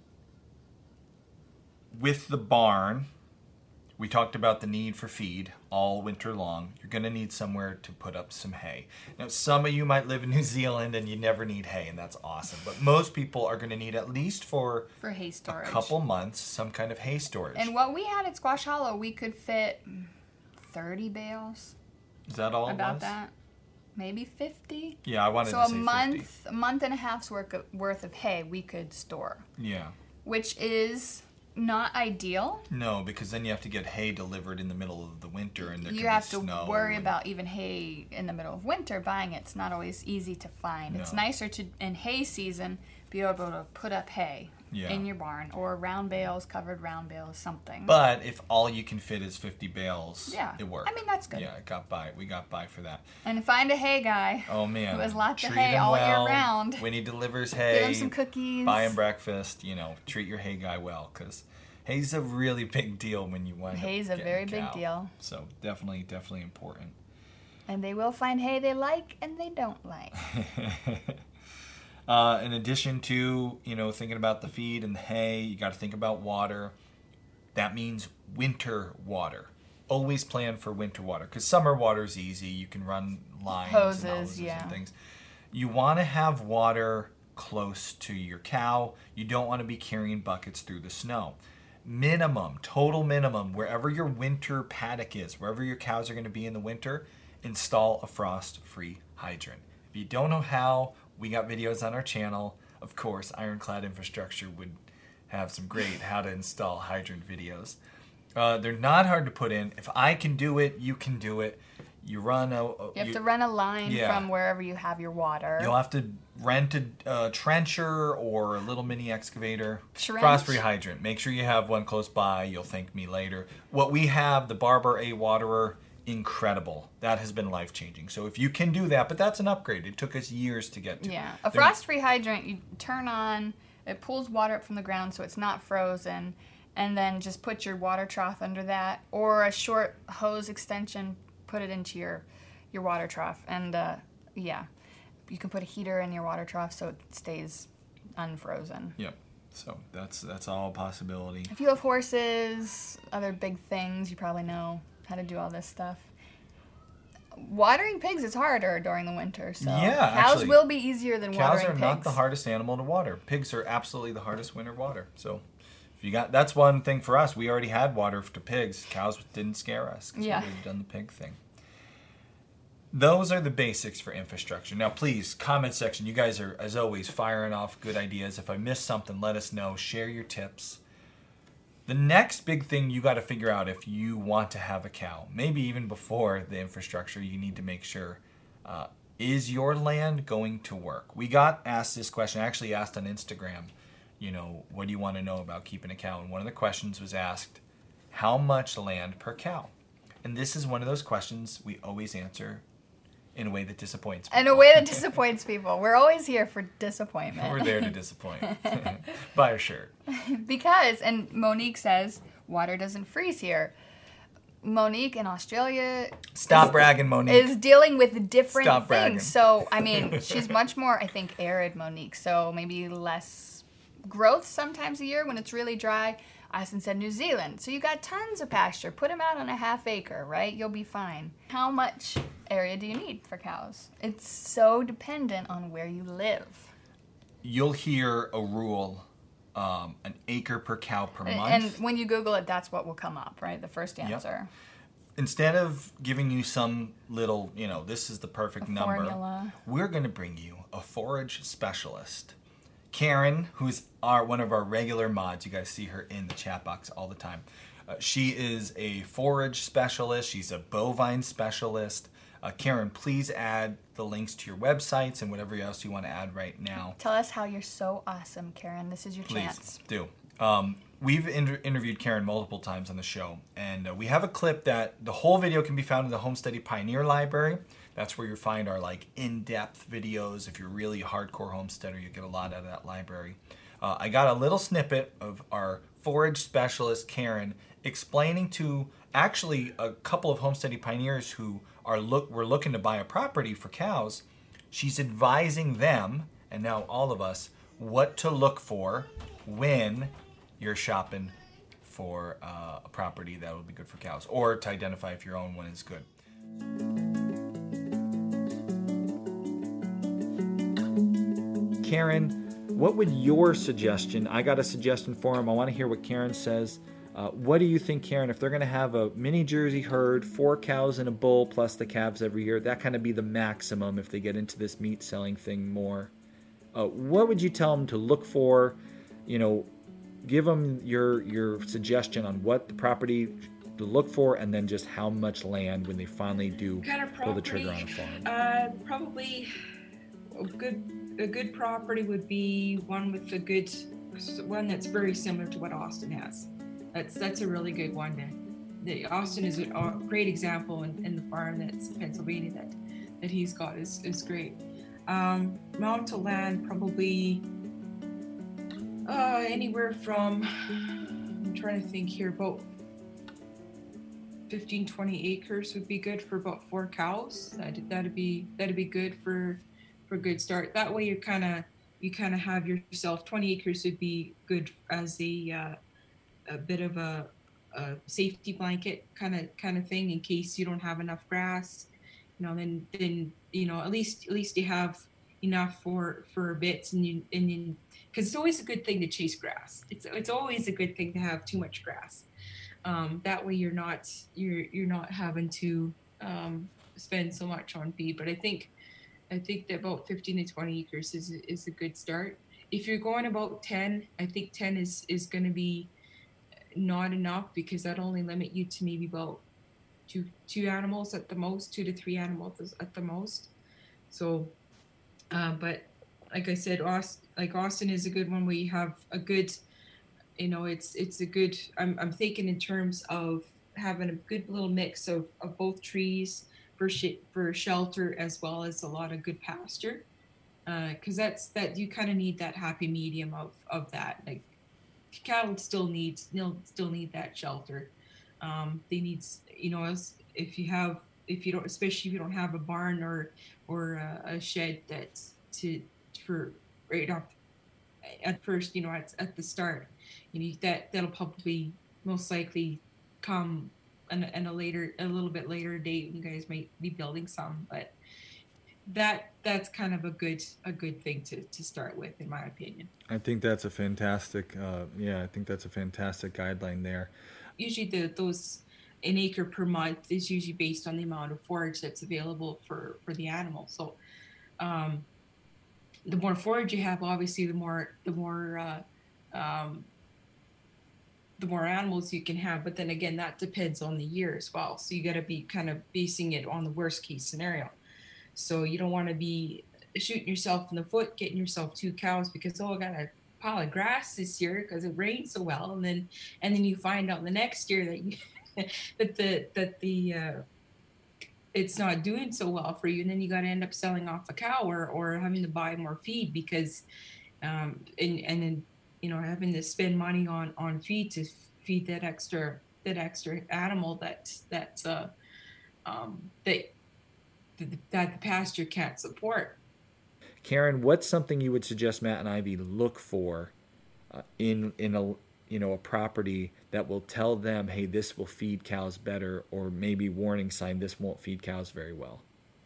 with the barn, we talked about the need for feed all winter long. You're going to need somewhere to put up some hay. Now, some of you might live in New Zealand and you never need hay, and that's awesome. But most people are going to need, at least for, For hay storage. a couple months, some kind of hay storage. And what we had at Squash Hollow, we could fit thirty bales. Is that all it About was? that. Maybe fifty. Yeah, I wanted so to a say month, fifty. a month and a half's worth of, worth of hay we could store, Yeah. which is not ideal. No, because then you have to get hay delivered in the middle of the winter, and there You could have be to snow. worry and- about even hay in the middle of winter. Buying it's not always easy to find. It's No. nicer to in hay season be able to put up hay Yeah. in your barn or round bales, covered round bales, something. But if all you can fit is fifty bales, Yeah. it worked. I mean, that's good. Yeah, it got by. We got by for that. And find a hay guy. Oh man, who has lots of treat hay him all well. year round. When he delivers hay, Give him some cookies. buy him breakfast. You know, treat your hay guy well, because hay's a really big deal when you wind Hay's up a getting very a big cow. deal. So definitely, definitely important. And they will find hay they like and they don't like. Uh, in addition to, you know, thinking about the feed and the hay, you got to think about water. That means winter water. Always plan for winter water, because summer water is easy. You can run lines Hoses, and hoses yeah. and things. You want to have water close to your cow. You don't want to be carrying buckets through the snow. Minimum, total minimum, wherever your winter paddock is, wherever your cows are going to be in the winter, install a frost-free hydrant. If you don't know how, we got videos on our channel. Of course, Ironclad Infrastructure would have some great how to install hydrant videos. Uh, they're not hard to put in. If I can do it, you can do it. You run a... a- You have you- to run a line Yeah. from wherever you have your water. You'll have to rent a uh, trencher or a little mini excavator. Trench. Frost-free hydrant. Make sure you have one close by. You'll thank me later. What we have, the Barber A Waterer, incredible. That has been life-changing. So if you can do that, but that's an upgrade. It took us years to get to. Yeah. A They're- frost-free hydrant, you turn on It pulls water up from the ground so it's not frozen, and then just put your water trough under that, or a short hose extension, put it into your, your water trough. And uh, yeah, you can put a heater in your water trough so it stays unfrozen. Yep. So that's that's all a possibility. If you have horses, other big things, you probably know how to do all this stuff. Watering pigs is harder during the winter, so yeah, cows actually, will be easier than watering pigs. Cows are not the hardest animal to water. Pigs are absolutely the hardest winter water. So if you got, that's one thing for us. We already had water to pigs. Cows didn't scare us because yeah. we've done the pig thing. Those are the basics for infrastructure. Now, please, comment section. You guys are, as always, firing off good ideas. If I missed something, let us know. Share your tips. The next big thing you got to figure out if you want to have a cow, maybe even before the infrastructure, you need to make sure, uh, is your land going to work? We got asked this question. I actually asked on Instagram, you know, what do you want to know about keeping a cow? And one of the questions was asked, how much land per cow? And this is one of those questions we always answer in a way that disappoints people. In a way that disappoints people. We're always here for disappointment. We're there to disappoint. Buy a shirt. Because, and Monique says, water doesn't freeze here. Monique in Australia... Stop is, bragging, Monique. ...is dealing with different Stop things. bragging. So, I mean, she's much more, I think, arid, Monique. So maybe less growth sometimes a year when it's really dry. Austin said New Zealand. So you got tons of pasture. Put them out on a half acre, right? You'll be fine. How much area do you need for cows? It's so dependent on where you live. You'll hear a rule, um, an acre per cow per and, month. And when you Google it, that's what will come up, right? The first answer. Yep. Instead of giving you some little, you know, this is the perfect a number, formula. We're going to bring you a forage specialist. Karen, who's our one of our regular mods, you guys see her in the chat box all the time. Uh, she is a forage specialist. She's a bovine specialist. Uh, Karen, please add the links to your websites and whatever else you want to add right now. Tell us how you're so awesome, Karen. This is your Please chance. do. Um, we've inter- interviewed Karen multiple times on the show, and uh, we have a clip that the whole video can be found in the Homesteady Pioneer Library. That's where you find our like in-depth videos. If you're really a hardcore homesteader, you get a lot out of that library. Uh, I got a little snippet of our forage specialist, Karen, explaining to actually a couple of homesteady pioneers who are look were looking to buy a property for cows. She's advising them, and now all of us, what to look for when you're shopping for uh, a property that will be good for cows, or to identify if your own one is good. Karen, what would your suggestion? I got a suggestion for him. I want to hear what Karen says. Uh, what do you think, Karen, if they're going to have a mini Jersey herd, four cows and a bull plus the calves every year, that kind of be the maximum if they get into this meat selling thing more. Uh, what would you tell them to look for? You know, give them your your suggestion on what the property to look for, and then just how much land when they finally do kind of pull the trigger on a farm. Uh, probably a good a good property would be one with a good one that's very similar to what Austin has. That's that's a really good one. The, Austin is a, a great example, in, in the farm that's in Pennsylvania that that he's got is is great. Um, amount of land probably uh, anywhere from, I'm trying to think here, about fifteen, twenty acres would be good for about four cows. That'd, that'd be that'd be good for for a good start. That way you kind of you kind of have yourself, twenty acres would be good as a uh, a bit of a, a safety blanket kind of kind of thing in case you don't have enough grass. You know, then then you know at least at least you have enough for for bits, and you and you because it's always a good thing to chase grass. It's it's always a good thing to have too much grass. Um, that way you're not you're you're not having to um, spend so much on feed. But I think I think that about fifteen to twenty acres is is a good start. If you're going about ten, I think ten is is going to be not enough, because that only limit you to maybe about two two animals at the most, two to three animals at the most. So, uh, but like I said, Austin, like Austin is a good one where you have a good, you know, it's it's a good. I'm I'm thinking in terms of having a good little mix of, of both trees for sh- for shelter as well as a lot of good pasture. because uh, that's that you kind of need that happy medium of of that. Like cattle still needs still still need that shelter. Um, they need, you know, as if you have if you don't, especially if you don't have a barn or or a, a shed that's to for right off at first, you know, at, at the start, you know, that that'll probably most likely come in, in a later a little bit later date. You guys might be building some, but that that's kind of a good a good thing to to start with, in my opinion. I think that's a fantastic uh yeah I think that's a fantastic guideline there. Usually the those an acre per month is usually based on the amount of forage that's available for for the animal. So um the more forage you have, obviously the more the more uh um the more animals you can have, but then again that depends on the year as well, so you got to be kind of basing it on the worst case scenario. So you don't want to be shooting yourself in the foot, getting yourself two cows because, oh, I got a pile of grass this year because it rained so well, and then and then you find out the next year that you that the that the uh, it's not doing so well for you, and then you got to end up selling off a cow or or having to buy more feed because um and and then you know having to spend money on on feed to feed that extra that extra animal that that uh, um that that the pasture can't support. Karen, what's something you would suggest Matt and Ivy look for uh, in in a you know a property that will tell them, hey, this will feed cows better, or maybe warning sign, this won't feed cows very well?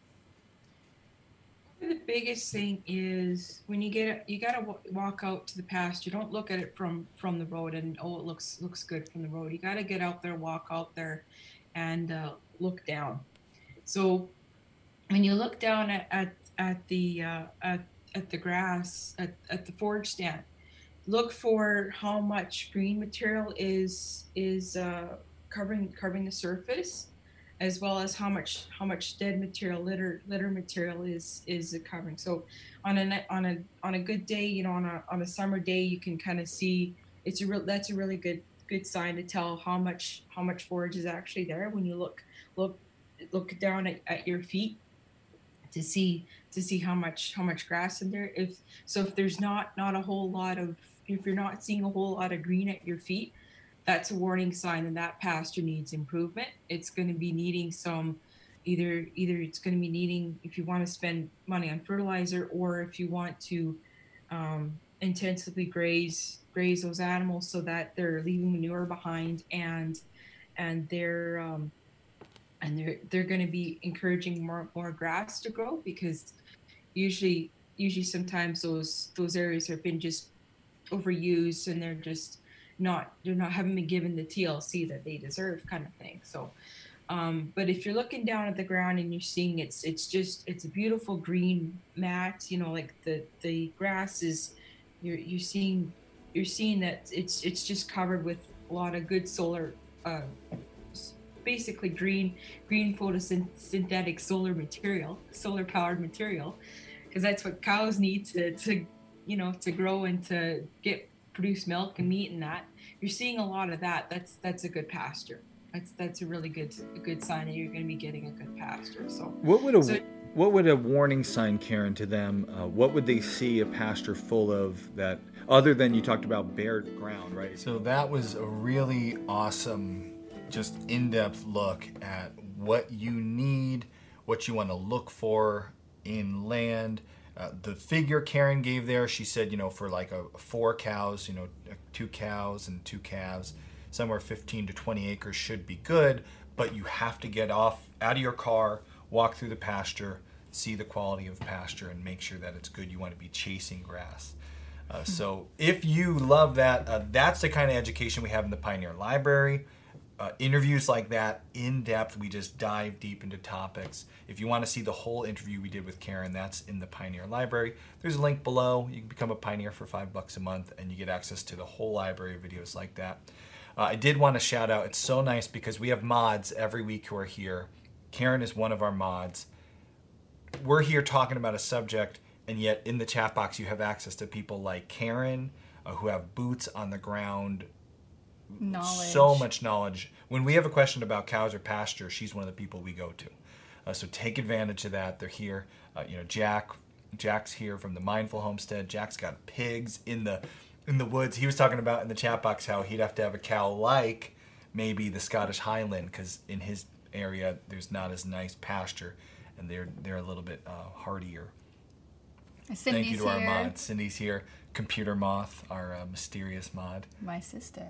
The biggest thing is when you get you got to walk out to the pasture. Don't look at it from from the road and oh, it looks looks good from the road. You got to get out there, walk out there, and uh, look down. So when you look down at at, at the uh, at, at the grass at, at the forage stand, look for how much green material is is uh, covering covering the surface, as well as how much how much dead material, litter litter material is is covering. So on a on a on a good day, you know, on a on a summer day, you can kind of see it's a real that's a really good good sign to tell how much how much forage is actually there when you look look look down at, at your feet to see to see how much how much grass in there. If so, if there's not not a whole lot of if you're not seeing a whole lot of green at your feet, that's a warning sign, and that pasture needs improvement. It's going to be needing some either either it's going to be needing, if you want to spend money on fertilizer, or if you want to um, intensively graze graze those animals so that they're leaving manure behind, and and they're um, and they're they're going to be encouraging more more grass to grow, because usually usually sometimes those those areas have been just overused and they're just not they're not haven't been given the T L C that they deserve, kind of thing. So um but if you're looking down at the ground and you're seeing it's it's just it's a beautiful green mat, you know, like the the grass is you're you're seeing you're seeing that it's it's just covered with a lot of good solar uh basically green green photosynthetic solar material solar powered material, because that's what cows need to to you know to grow and to get produce milk and meat, and that you're seeing a lot of that. That's that's a good pasture. That's that's a really good a good sign that you're going to be getting a good pasture. So what would a so, what would a warning sign, Karen, to them? Uh, what would they see a pasture full of that, other than you talked about bare ground, right? So that was a really awesome, just in-depth look at what you need, what you want to look for in land. Uh, the figure Karen gave there, she said, you know, for like a four cows, you know, two cows and two calves, somewhere fifteen to twenty acres should be good, but you have to get off out of your car, walk through the pasture, see the quality of pasture, and make sure that it's good. You want to be chasing grass. Uh, so if you love that, uh, that's the kind of education we have in the Pioneer Library. Uh, interviews like that, in depth, we just dive deep into topics. If you want to see the whole interview we did with Karen, that's in the Pioneer Library. There's a link below. You can become a Pioneer for five bucks a month, and you get access to the whole library of videos like that. Uh, I did want to shout out, it's so nice because we have mods every week who are here. Karen is one of our mods. We're here talking about a subject, and yet in the chat box you have access to people like Karen, uh, who have boots on the ground, knowledge. So much knowledge. When we have a question about cows or pasture, she's one of the people we go to. Uh, so take advantage of that. They're here. Uh, you know, Jack Jack's here from the Mindful Homestead. Jack's got pigs in the in the woods. He was talking about in the chat box how he'd have to have a cow like maybe the Scottish Highland, because in his area there's not as nice pasture, and they're they're a little bit uh, hardier. Cindy's Thank you to our here. mod. Cindy's here. Computer Moth, our uh, mysterious mod. My sister.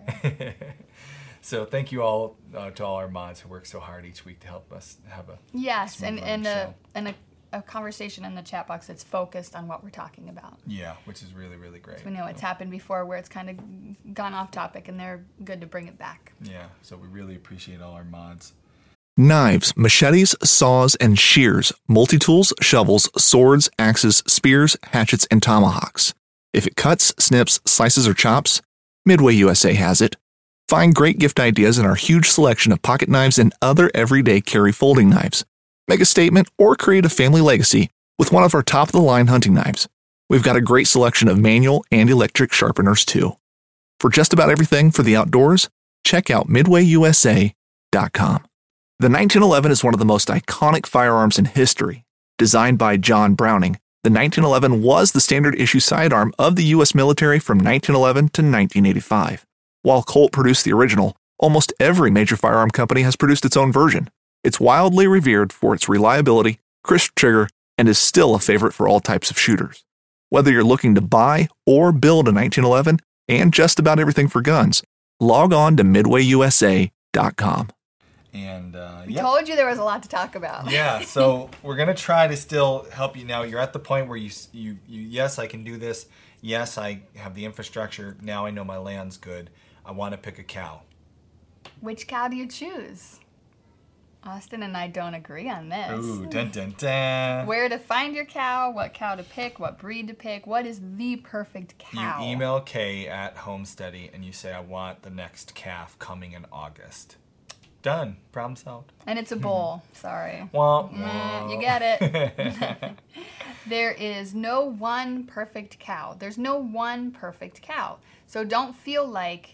So thank you all uh, to all our mods who work so hard each week to help us have a Yes, smooth and, running and, a, show. and a, a conversation in the chat box that's focused on what we're talking about. Yeah, which is really, really great. We know it's happened before where it's kind of gone off topic, and they're good to bring it back. Yeah, so we really appreciate all our mods. Knives, machetes, saws, and shears, multi-tools, shovels, swords, axes, spears, hatchets, and tomahawks. If it cuts, snips, slices, or chops, Midway U S A has it. Find great gift ideas in our huge selection of pocket knives and other everyday carry folding knives. Make a statement or create a family legacy with one of our top-of-the-line hunting knives. We've got a great selection of manual and electric sharpeners, too. For just about everything for the outdoors, check out midway u s a dot com. The nineteen eleven is one of the most iconic firearms in history. Designed by John Browning, the nineteen eleven was the standard issue sidearm of the U S military from nineteen eleven to nineteen eighty-five. While Colt produced the original, almost every major firearm company has produced its own version. It's wildly revered for its reliability, crisp trigger, and is still a favorite for all types of shooters. Whether you're looking to buy or build a nineteen eleven and just about everything for guns, log on to midway u s a dot com. And uh, We yeah. told you there was a lot to talk about. Yeah, so we're gonna try to still help you now. You're at the point where you, you, you, yes, I can do this. Yes, I have the infrastructure. Now I know my land's good. I want to pick a cow. Which cow do you choose? Austin and I don't agree on this. Ooh, dun dun dun. Where to find your cow, what cow to pick, what breed to pick, what is the perfect cow? You email Kay at Homesteady and you say, I want the next calf coming in August. Done. Problem solved. And it's a bull. Sorry. Womp, Mm, womp. you get it. There is no one perfect cow. There's no one perfect cow. So don't feel like,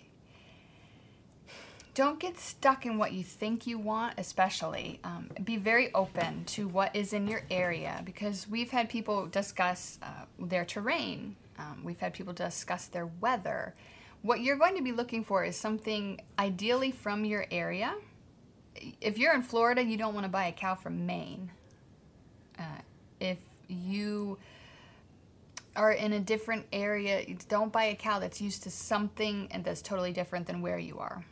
don't get stuck in what you think you want, especially. Um, be very open to what is in your area, because we've had people discuss uh, their terrain. Um, we've had people discuss their weather. What you're going to be looking for is something ideally from your area. If you're in Florida, you don't want to buy a cow from Maine. Uh, if you are in a different area, don't buy a cow that's used to something and that's totally different than where you are.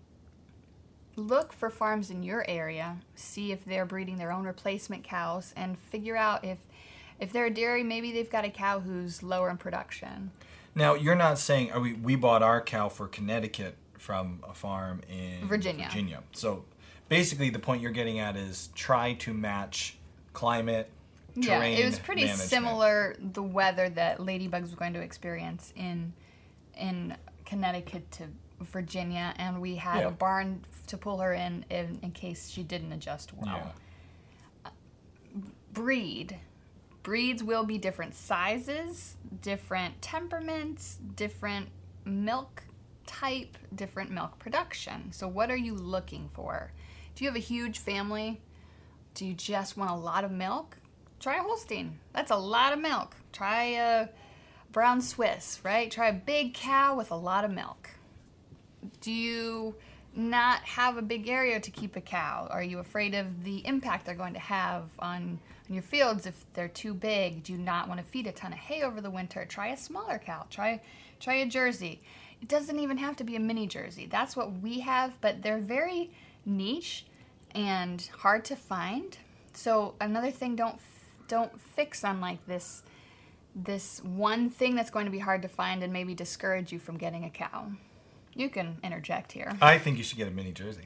Look for farms in your area, see if they're breeding their own replacement cows, and figure out if if they're a dairy, maybe they've got a cow who's lower in production. Now, you're not saying, are we, we bought our cow for Connecticut from a farm in Virginia. Virginia. So basically the point you're getting at is try to match climate, terrain, Yeah, it was pretty management. similar, the weather that Ladybugs was going to experience in in Connecticut to Virginia, and we had Yeah. a barn to pull her in, in in case she didn't adjust well. Yeah. Uh, breed. Breeds will be different sizes, different temperaments, different milk type, different milk production. So what are you looking for? Do you have a huge family? Do you just want a lot of milk? Try a Holstein. That's a lot of milk. Try a brown Swiss, right? Try a big cow with a lot of milk. Do you not have a big area to keep a cow? Are you afraid of the impact they're going to have on, on your fields if they're too big? Do you not want to feed a ton of hay over the winter? Try a smaller cow. Try, try a Jersey. It doesn't even have to be a mini Jersey. That's what we have, but they're very niche and hard to find. So another thing, don't don't fix on like this this one thing that's going to be hard to find and maybe discourage you from getting a cow. You can interject here. I think you should get a mini Jersey.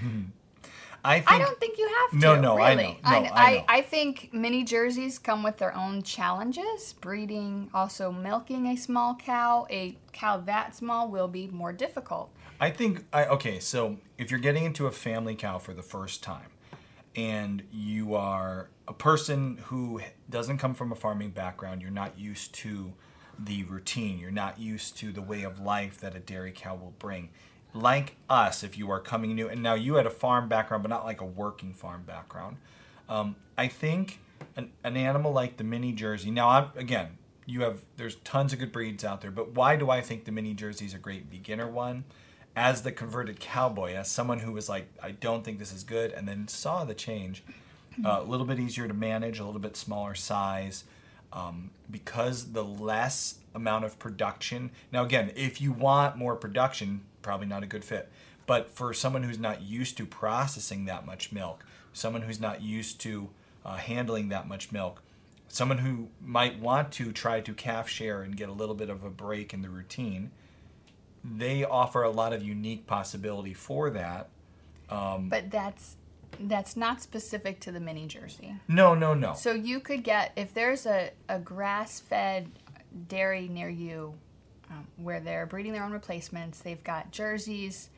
I think I don't think you have to. No, no, I really. know. No, I know. I, I think mini Jerseys come with their own challenges. Breeding, also milking a small cow, a cow that small will be more difficult. I think, I, okay, so if you're getting into a family cow for the first time and you are a person who doesn't come from a farming background, you're not used to the routine, you're not used to the way of life that a dairy cow will bring. Like us, if you are coming new, and now you had a farm background, but not like a working farm background, um, I think an, an animal like the Mini Jersey. Now, I'm again, you have there's tons of good breeds out there, but why do I think the Mini Jersey is a great beginner one? As the converted cowboy, as someone who was like, I don't think this is good, and then saw the change, uh, a little bit easier to manage, a little bit smaller size, um, because the less amount of production. Now, again, if you want more production, probably not a good fit. But for someone who's not used to processing that much milk, someone who's not used to uh, handling that much milk, someone who might want to try to calf share and get a little bit of a break in the routine, they offer a lot of unique possibility for that. Um, but that's that's not specific to the Mini Jersey. No, no, no. So you could get, if there's a, a grass-fed dairy near you um, where they're breeding their own replacements, they've got jerseys,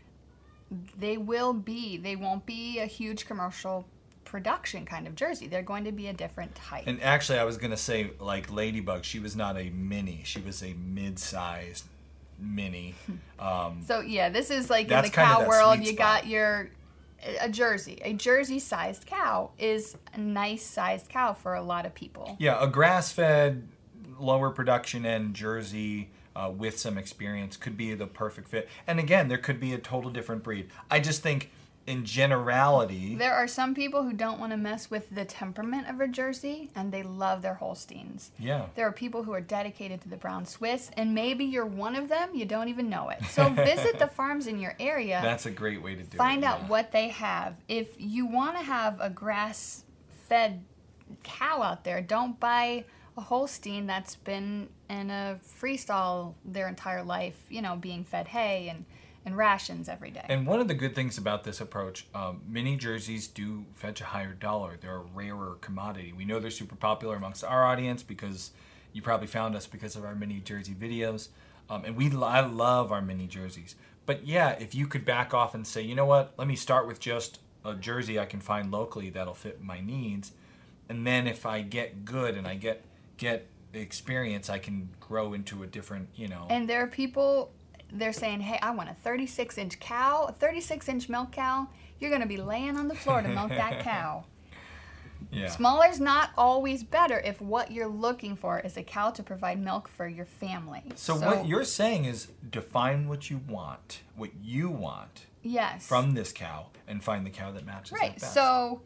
they will be, they won't be a huge commercial production kind of Jersey. They're going to be a different type. And actually, I was going to say, like Ladybug, she was not a mini. She was a mid-sized mini. Um, so yeah, this is like in that's the kind of cow that world, sweet you spot. got your a Jersey. A Jersey-sized cow is a nice-sized cow for a lot of people. Yeah, a grass-fed, lower production end Jersey uh, with some experience could be the perfect fit. And again, there could be a total different breed. I just think, in generality, There are some people who don't want to mess with the temperament of a Jersey, and they love their Holsteins. Yeah. There are people who are dedicated to the Brown Swiss, and maybe you're one of them, you don't even know it. So visit the farms in your area. That's a great way to do Find it. out yeah. what they have. If you want to have a grass-fed cow out there, don't buy a Holstein that's been in a freestall their entire life, you know, being fed hay and and rations every day. And one of the good things about this approach, um, Mini Jerseys do fetch a higher dollar. They're a rarer commodity. We know they're super popular amongst our audience because you probably found us because of our Mini Jersey videos. Um, and we, I love our Mini Jerseys. But yeah, if you could back off and say, you know what, let me start with just a Jersey I can find locally that'll fit my needs. And then if I get good and I get get experience, I can grow into a different, you know. And there are people, they're saying, hey, I want a thirty-six inch cow, a thirty-six inch milk cow. You're going to be laying on the floor to milk that cow. Yeah. Smaller's not always better if what you're looking for is a cow to provide milk for your family. So, what you're saying is define what you want, what you want Yes. from this cow, and find the cow that matches Right. that best. So,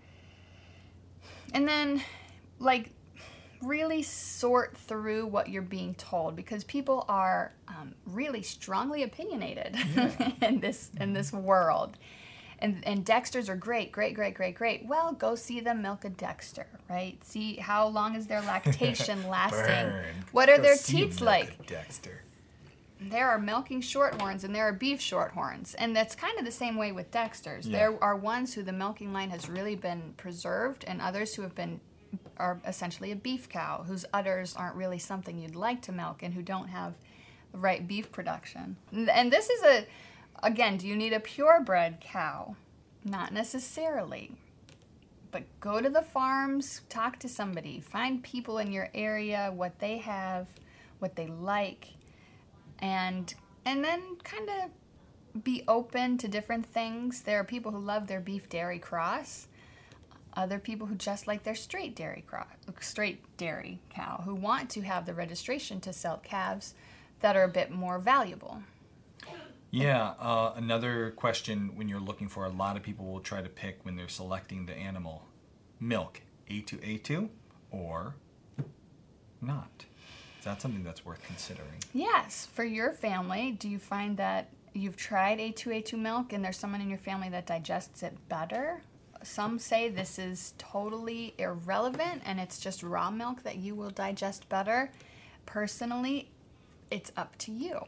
and then, like, really sort through what you're being told, because people are um, really strongly opinionated in this in this world. And and Dexters are great, great, great, great, great. Well, go see them milk a Dexter, right? See how long is their lactation lasting. Burn. What are Go their see teats milk like? a Dexter. There are milking shorthorns and there are beef shorthorns. And that's kind of the same way with Dexters. Yeah. There are ones who the milking line has really been preserved, and others who have been are essentially a beef cow, whose udders aren't really something you'd like to milk and who don't have the right beef production. And this is a, again, do you need a purebred cow? Not necessarily. But go to the farms, talk to somebody, find people in your area, what they have, what they like, and and then kind of be open to different things. There are people who love their beef dairy cross. Other people who just like their straight dairy cross, straight dairy cow, who want to have the registration to sell calves that are a bit more valuable. Yeah, uh, another question when you're looking for, a lot of people will try to pick when they're selecting the animal. Milk, A two A two or not? Is that something that's worth considering? Yes, for your family, do you find that you've tried A two A two milk and there's someone in your family that digests it better? Some say this is totally irrelevant and it's just raw milk that you will digest better. Personally, it's up to you.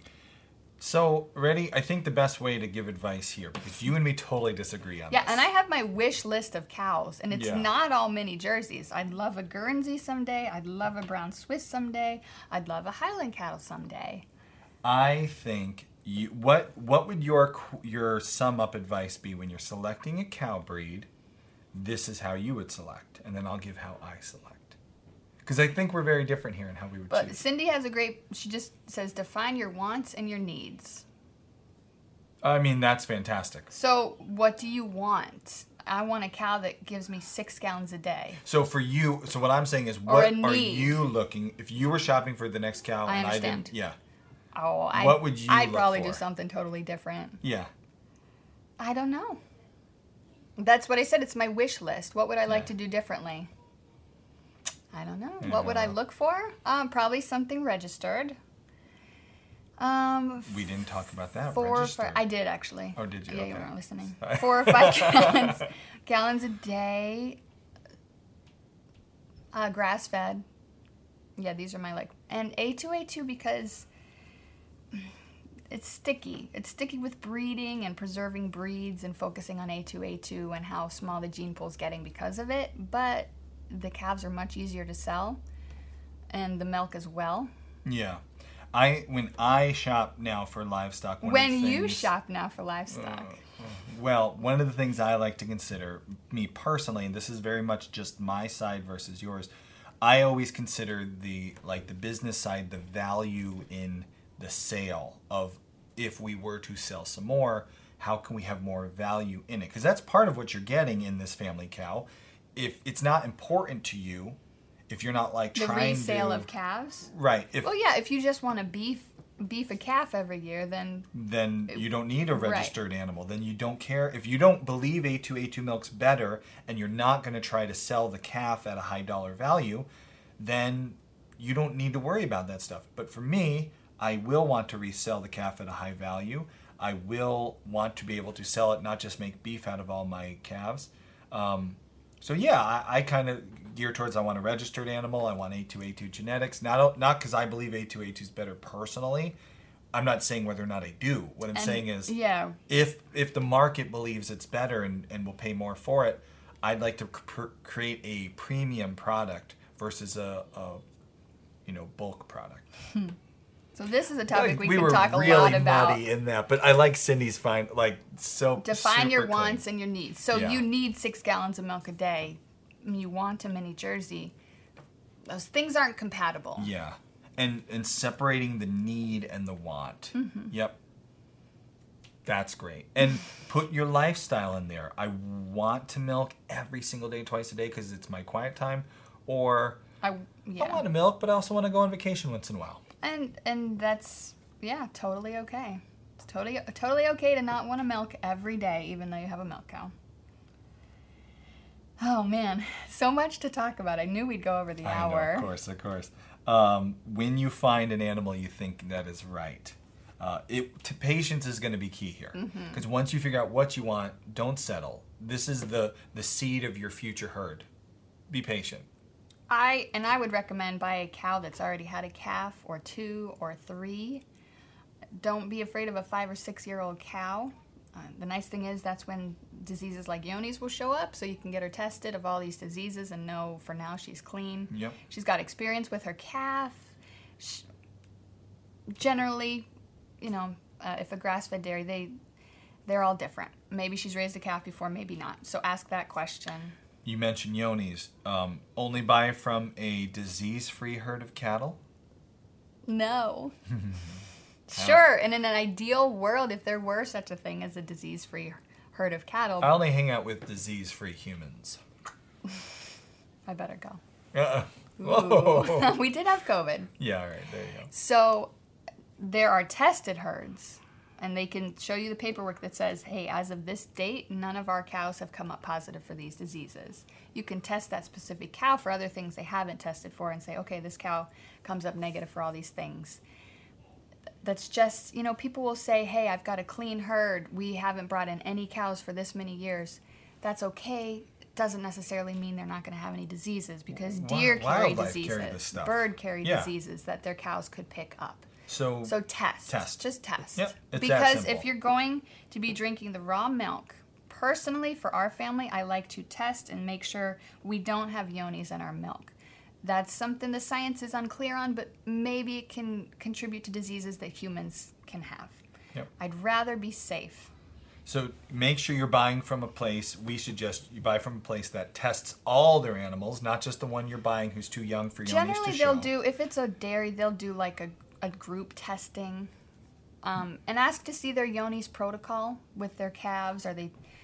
So, ready? I think the best way to give advice here, because you and me totally disagree on Yeah, this. and I have my wish list of cows, and it's Yeah. not all mini Jerseys. I'd love a Guernsey someday. I'd love a Brown Swiss someday. I'd love a Highland cattle someday. I think you, what what would your qu- your sum up advice be when you're selecting a cow breed? This is how you would select, and then I'll give how I select. Because I think we're very different here in how we would But choose. Cindy has a great, she just says, define your wants and your needs. I mean, that's fantastic. So what do you want? I want a cow that gives me six gallons a day. So for you, so what I'm saying is, Or what a are need. you looking, if you were shopping for the next cow I and I understand. didn't, yeah. Oh, I, What would you I'd look probably for? do something totally different. Yeah. I don't know. That's what I said. It's my wish list. What would I like to do differently? I don't know. I what don't would I know. look for? Um, probably something registered. Um, We didn't talk about that. four or Register. five. I did actually. Oh, did you? Yeah, you Okay. weren't listening. Sorry. Four or five gallons, gallons a day. Uh, grass fed. Yeah, these are my like, and A two A two because it's sticky. It's sticky with breeding and preserving breeds and focusing on A two A two and how small the gene pool's getting because of it. But the calves are much easier to sell, and the milk as well. Yeah. I when I shop now for livestock, one When of the you things, shop now for livestock. well, one of the things I like to consider, me personally, and this is very much just my side versus yours, I always consider the like the business side, the value in the sale of if we were to sell some more, how can we have more value in it? Because that's part of what you're getting in this family cow. If it's not important to you, if you're not like The trying resale to of calves? right, if Well, yeah, if you just want to beef beef a calf every year, then then you don't need a Right. registered animal. Then you don't care. If you don't believe A two A two milk's better and you're not going to try to sell the calf at a high dollar value, then you don't need to worry about that stuff. But for me, I will want to resell the calf at a high value. I will want to be able to sell it, not just make beef out of all my calves. Um, so yeah, I, I kind of gear towards I want a registered animal. I want A two A two genetics. Not not because I believe A two A two is better personally. I'm not saying whether or not I do. What I'm And- saying is, yeah. if if the market believes it's better and, and will pay more for it, I'd like to cr- create a premium product versus a, a you know bulk product. So this is a topic we, we could were talk a really lot about. muddy in that, but I like Cindy's fine like so Define your super clean. wants and your needs. So Yeah. you need six gallons of milk a day. You want a mini Jersey. Those things aren't compatible. Yeah, and and separating the need and the want. Mhm. Yep, that's great. And put your lifestyle in there. I want to milk every single day, twice a day, because it's my quiet time. Or I yeah. I want to milk, but I also want to go on vacation once in a while. And and that's yeah, totally okay. It's totally totally okay to not want to milk every day, even though you have a milk cow. Oh man, so much to talk about. I knew we'd go over the I hour. know, of course, of course. Um, when you find an animal you think that is right, uh, it to patience is going to be key here. Mhm. Because once you figure out what you want, don't settle. This is the the seed of your future herd. Be patient. I and I would recommend buy a cow that's already had a calf or two or three. Don't be afraid of a five or six year old cow. Uh, the nice thing is that's when diseases like Yoni's will show up, so you can get her tested of all these diseases and know for now she's clean. Yep. She's got experience with her calf. She, generally, you know, uh, if a grass-fed dairy, they they're all different. Maybe she's raised a calf before, maybe not. So ask that question. You mentioned Yoni's. Um, only buy from a disease-free herd of cattle. No. Sure, and in an ideal world, if there were such a thing as a disease-free herd of cattle, I only hang out with disease-free humans. I better go. Uh-uh. Ooh. Whoa. We did have COVID. Yeah, all right, there you go. So there are tested herds, and they can show you the paperwork that says, hey, as of this date, none of our cows have come up positive for these diseases. You can test that specific cow for other things they haven't tested for and say, okay, this cow comes up negative for all these things. That's just, you know, people will say, hey, I've got a clean herd. We haven't brought in any cows for this many years. That's okay. It doesn't necessarily mean they're not going to have any diseases because Wi- deer carry wildlife diseases, carry this stuff. bird carry Yeah. diseases that their cows could pick up. So, So test. Test. Just test. Yep, it's that because simple. if you're going to be drinking the raw milk, personally for our family, I like to test and make sure we don't have Yoni's in our milk. That's something the science is unclear on, but maybe it can contribute to diseases that humans can have. Yep. I'd rather be safe. So make sure you're buying from a place, we suggest you buy from a place that tests all their animals, not just the one you're buying who's too young for Yoni's to Generally, show. they'll do, if it's a dairy, they'll do like a, a group testing um, and ask to see their Yoni's protocol with their calves. Are they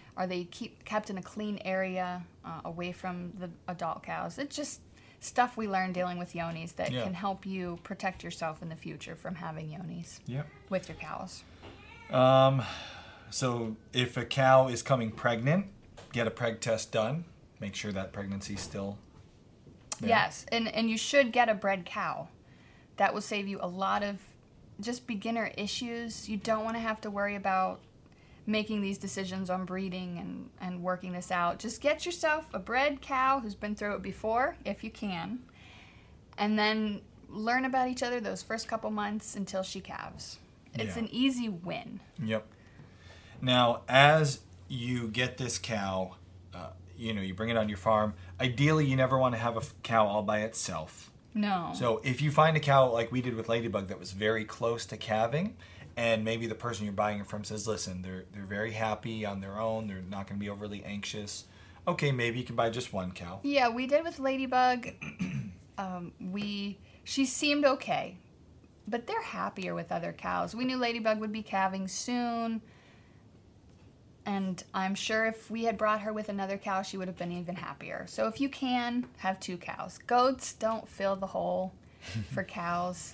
Are they keep kept in a clean area uh, away from the adult cows? It's just stuff we learn dealing with yonis that Yeah. can help you protect yourself in the future from having yonis Yep. with your cows. Um, so if a cow is coming pregnant, get a preg test done. Make sure that pregnancy's still there. Yes, and, and you should get a bred cow. That will save you a lot of just beginner issues. You don't want to have to worry about making these decisions on breeding and, and working this out. Just get yourself a bred cow who's been through it before, if you can, and then learn about each other those first couple months until she calves. It's Yeah. an easy win. Yep. Now, as you get this cow, uh, you know, you bring it on your farm. Ideally, you never want to have a f- cow all by itself. No. So if you find a cow like we did with Ladybug that was very close to calving, and maybe the person you're buying it from says, listen, they're they're very happy on their own, they're not going to be overly anxious, okay, maybe you can buy just one cow. Yeah, we did with Ladybug. um, we she seemed okay, but they're happier with other cows. We knew Ladybug would be calving soon, and I'm sure if we had brought her with another cow, she would have been even happier. So if you can, have two cows. Goats don't fill the hole for cows.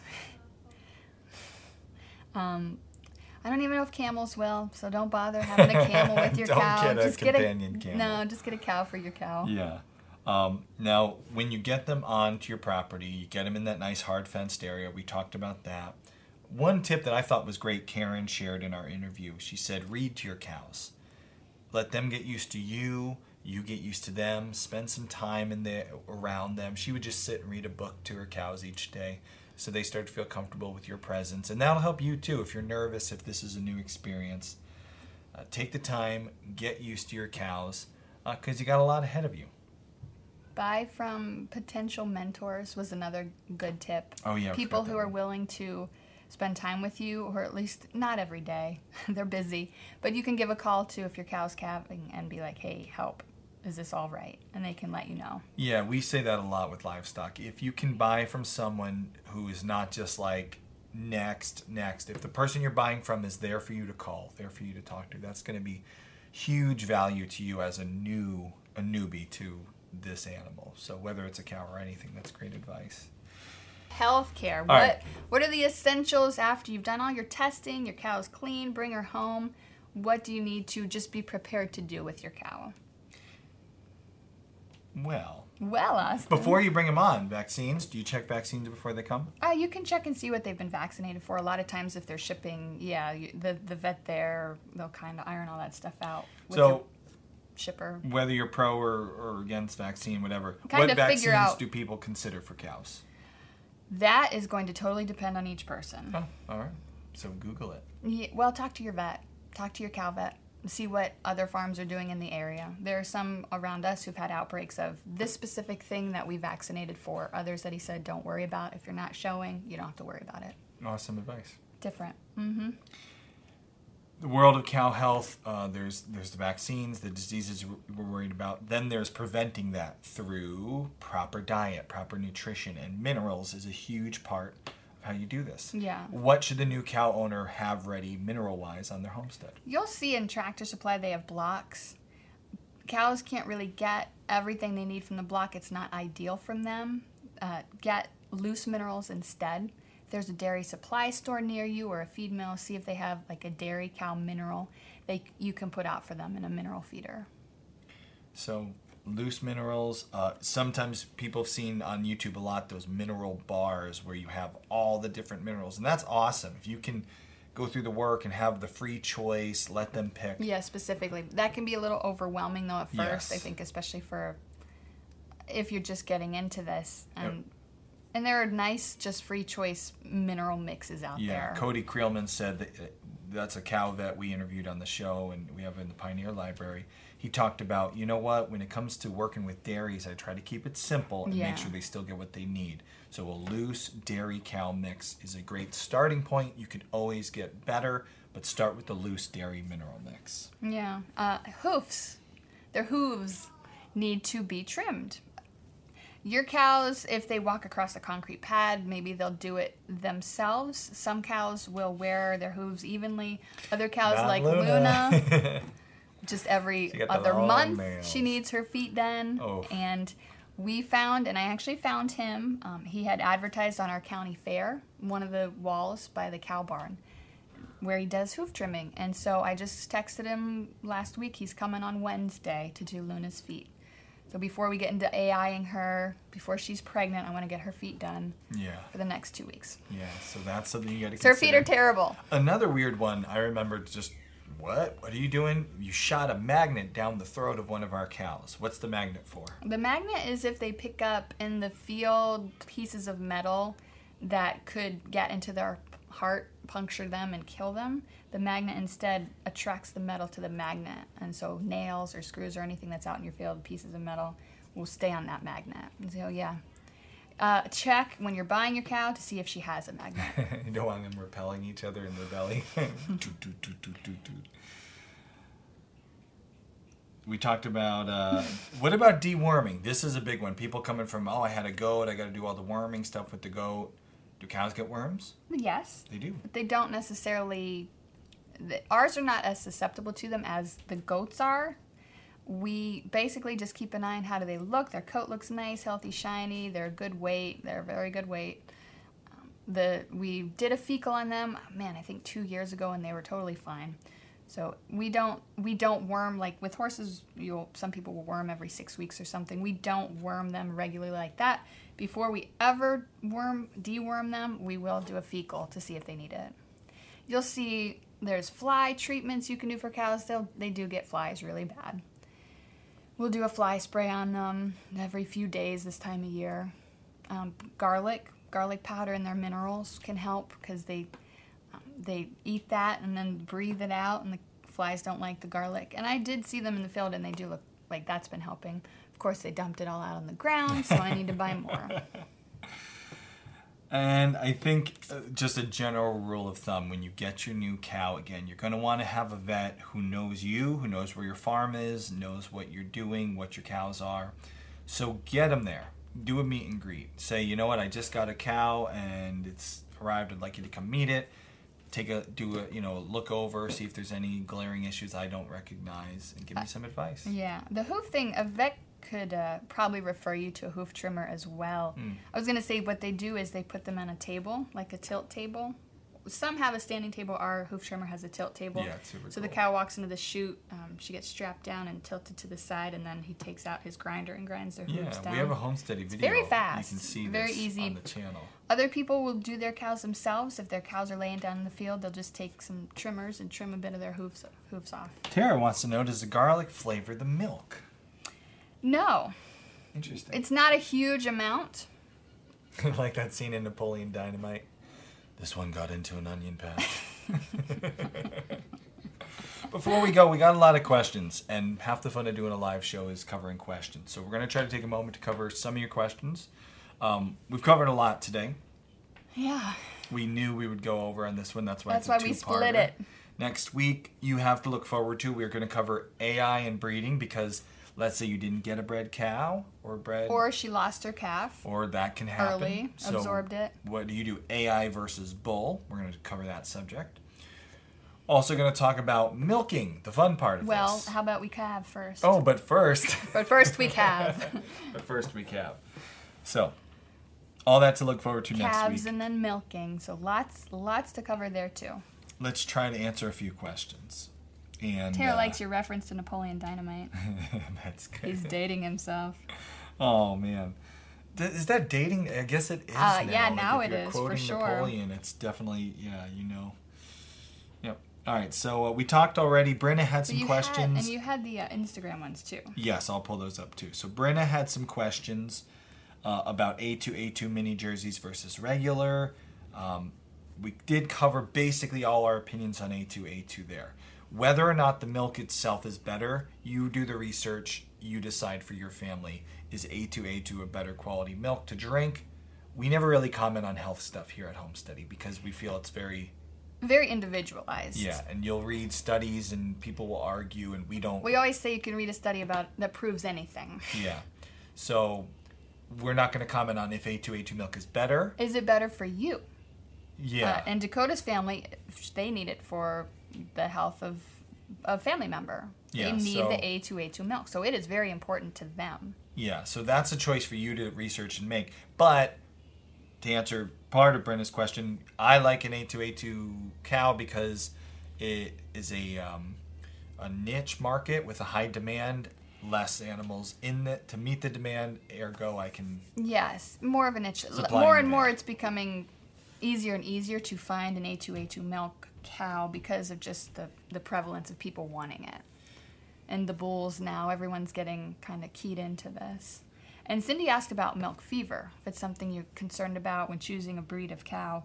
Um, I don't even know if camels will, so don't bother having a camel with your Don't cow. get a just companion get a, camel. No, just get a cow for your cow. Yeah. Um, now, when you get them onto your property, you get them in that nice hard fenced area. We talked about that. One tip that I thought was great, Karen shared in our interview. She said, read to your cows. Let them get used to you. You get used to them. Spend some time in there around them. She would just sit and read a book to her cows each day, so they start to feel comfortable with your presence. And that'll help you too if you're nervous, if this is a new experience. Uh, take the time, get used to your cows, because you got a lot ahead of you. Buy from potential mentors was another good tip. Oh, yeah, I People forgot who that are willing to spend time with you, or at least not every day. They're busy. But you can give a call to if your cow's calving and be like, hey, help. Is this all right? And they can let you know. Yeah, we say that a lot with livestock. If you can buy from someone who is not just like, next, next. If the person you're buying from is there for you to call, there for you to talk to, that's going to be huge value to you as a new a newbie to this animal. So whether it's a cow or anything, that's great advice. Healthcare. All What right. what are the essentials after you've done all your testing, your cow's clean, bring her home? What do you need to just be prepared to do with your cow? Well, Well, Austin. before you bring them on, vaccines, do you check vaccines before they come? Uh, you can check and see what they've been vaccinated for. A lot of times if they're shipping, yeah, you, the, the vet there, they'll kind of iron all that stuff out with So- your shipper. Whether you're pro or, or against vaccine, whatever, Kinda what figure vaccines out- do people consider for cows? That is going to totally depend on each person. Oh, all right. So Google it. Yeah, well, talk to your vet. Talk to your cow vet. See what other farms are doing in the area. There are some around us who've had outbreaks of this specific thing that we vaccinated for. Others that he said, don't worry about. If you're not showing, you don't have to worry about it. Awesome advice. Different. Mm-hmm. The world of cow health, uh, there's there's the vaccines, the diseases we're worried about. Then there's preventing that through proper diet, proper nutrition, and minerals is a huge part of how you do this. Yeah. What should the new cow owner have ready mineral-wise on their homestead? You'll see in Tractor Supply they have blocks. Cows can't really get everything they need from the block. It's not ideal from them. Uh, get loose minerals instead. If there's a dairy supply store near you or a feed mill, see if they have like a dairy cow mineral they you can put out for them in a mineral feeder. So loose minerals. Uh, sometimes people have seen on YouTube a lot those mineral bars where you have all the different minerals, and that's awesome. If you can go through the work and have the free choice, let them pick. Yeah, specifically. That can be a little overwhelming though at first, Yes. I think, especially for if you're just getting into this. And Yep. and there are nice just free choice mineral mixes out Yeah, there. Cody Creelman said that uh, that's a cow vet we interviewed on the show, and we have in the Pioneer Library. He talked about, you know what, when it comes to working with dairies, I try to keep it simple and Yeah. make sure they still get what they need. So a loose dairy cow mix is a great starting point. You could always get better, but start with the loose dairy mineral mix. Yeah. Uh, hoofs. Their hooves need to be trimmed. Your cows, if they walk across a concrete pad, maybe they'll do it themselves. Some cows will wear their hooves evenly. Other cows, Not like Luna. Luna, just every She got the other long month nails. she needs her feet done. Oh. And we found, and I actually found him, um, he had advertised on our county fair, one of the walls by the cow barn, where he does hoof trimming. And so I just texted him last week. He's coming on Wednesday to do Luna's feet. So before we get into AIing her, before she's pregnant, I want to get her feet done Yeah. for the next two weeks. Yeah, so that's something you got to So her consider. feet are terrible. Another weird one, I remember just, what? What are you doing? You shot a magnet down the throat of one of our cows. What's the magnet for? The magnet is if they pick up in the field pieces of metal that could get into their heart, puncture them, and kill them. The magnet instead attracts the metal to the magnet. And so nails or screws or anything that's out in your field, pieces of metal, will stay on that magnet. And so, yeah. Uh, check when you're buying your cow to see if she has a magnet. You don't want them repelling each other in the belly. Toot, toot, toot, toot, toot, toot. We talked about, uh, what about deworming? This is a big one. People coming from, oh, I had a goat, I got to do all the worming stuff with the goat. Do cows get worms? Yes. They do. But they don't necessarily... The, ours are not as susceptible to them as the goats are. We basically just keep an eye on how do they look. Their coat looks nice, healthy, shiny. They're a good weight. They're a very good weight. Um, the we did a fecal on them, man, I think two years ago, and they were totally fine. So we don't we don't worm like with horses. You'll some people will worm every six weeks or something. We don't worm them regularly like that. Before we ever worm deworm them, we will do a fecal to see if they need it. You'll see there's fly treatments you can do for cows. They'll they do get flies really bad. We'll do a fly spray on them every few days this time of year. Um, garlic, garlic powder and their minerals can help because they um, they eat that and then breathe it out, and the flies don't like the garlic. And I did see them in the field, and they do look like that's been helping. Of course, they dumped it all out on the ground, so I need to buy more. And I think uh, just a general rule of thumb, when you get your new cow, again, you're going to want to have a vet who knows you, who knows where your farm is, knows what you're doing, what your cows are. So get them there. Do a meet and greet. Say, you know what, I just got a cow and it's arrived. I'd like you to come meet it. Take a, do a, you know, look over, see if there's any glaring issues I don't recognize, and give me some advice. Yeah, the hoof thing, a vet could uh, probably refer you to a hoof trimmer as well. Mm. I was going to say what they do is they put them on a table, like a tilt table. Some have a standing table. Our hoof trimmer has a tilt table. Yeah, it's super so cool. the cow walks into the chute, um, she gets strapped down and tilted to the side, and then he takes out his grinder and grinds their Yeah, hooves down. we have a homesteady It's video. very fast. You can see very this easy. on the channel. Other people will do their cows themselves. If their cows are laying down in the field, they'll just take some trimmers and trim a bit of their hoofs, hoofs off. Tara wants to know, does the garlic flavor the milk? No. Interesting. It's not a huge amount. Like that scene in Napoleon Dynamite. This one got into an onion patch. Before we go, we got a lot of questions, and half the fun of doing a live show is covering questions. So we're going to try to take a moment to cover some of your questions. Um, we've covered a lot today. Yeah. We knew we would go over on this one. That's why That's it's a why we two-parter. split it. Next week, you have to look forward to, we're going to cover A I and breeding, because let's say you didn't get a bred cow or bred... Or she lost her calf. Or that can happen. Early, So absorbed it. What do you do? A I versus bull. We're going to cover that subject. Also going to talk about milking, the fun part of Well, this. how about we calve first? Oh, but first... But first we calve. but first we calve. So, all that to look forward to next Calves week. and then milking. So lots, lots to cover there too. Let's try to answer a few questions. And Tara uh, likes your reference to Napoleon Dynamite. That's good. He's dating himself. Oh, man. Th- Is that dating? I guess it is Uh, now. yeah, Like, now if it you're is, for quoting sure. Napoleon, it's definitely, yeah, you know. Yep. All right, so uh, we talked already. Brenna had So some you questions. Had, and you had the uh, Instagram ones too. Yes, I'll pull those up too. So Brenna had some questions uh, about A two A two mini jerseys versus regular. Um, we did cover basically all our opinions on A two A two there. Whether or not the milk itself is better, you do the research, you decide for your family. Is A two A two a better quality milk to drink? We never really comment on health stuff here at Homesteady because we feel it's very... Very individualized. Yeah, and you'll read studies and people will argue and we don't... We always say you can read a study about that proves anything. Yeah. So we're not going to comment on if A two A two milk is better. Is it better for you? Yeah. Uh, and Dakota's family, they need it for the health of a family member. Yeah, they need so- the A two A two milk. So it is very important to them. Yeah, so that's a choice for you to research and make. But to answer part of Brenna's question, I like an A two A two cow because it is a um, a niche market with a high demand, less animals in it to meet the demand. Ergo, I can Yes, more of a niche. Supply More and and more, it's becoming easier and easier to find an A two A two milk cow because of just the, the prevalence of people wanting it. And the bulls now, everyone's getting kind of keyed into this. And Cindy asked about milk fever, if it's something you're concerned about when choosing a breed of cow.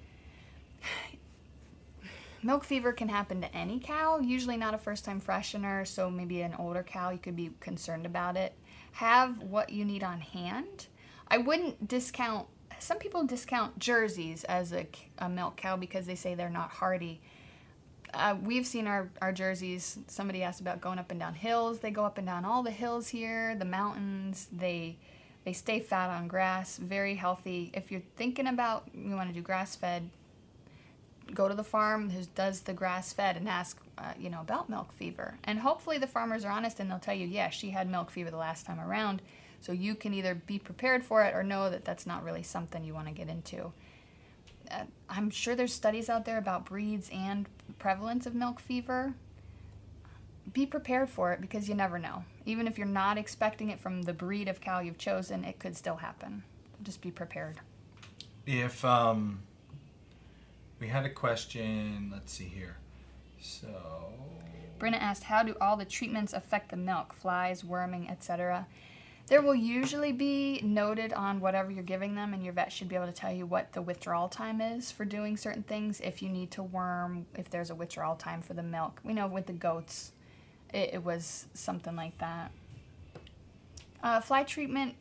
Milk fever can happen to any cow, usually not a first-time freshener, so maybe an older cow, you could be concerned about it. Have what you need on hand. I wouldn't discount, some people discount Jerseys as a, a milk cow because they say they're not hardy. Uh, we've seen our, our Jerseys. Somebody asked about going up and down hills. They go up and down all the hills here, the mountains. They they stay fat on grass, very healthy. If you're thinking about you want to do grass-fed, go to the farm who does the grass-fed and ask, uh, you know, about milk fever. And hopefully the farmers are honest and they'll tell you, yeah, she had milk fever the last time around. So you can either be prepared for it or know that that's not really something you want to get into. Uh, I'm sure there's studies out there about breeds and prevalence of milk fever. Be prepared for it because you never know. Even if you're not expecting it from the breed of cow you've chosen, it could still happen. Just be prepared. If um, we had a question, let's see here. So, Brenna asked, how do all the treatments affect the milk? Flies, worming, et cetera. There will usually be noted on whatever you're giving them, and your vet should be able to tell you what the withdrawal time is for doing certain things. If you need to worm, if there's a withdrawal time for the milk. We know with the goats, it, it was something like that. Uh, fly treatment,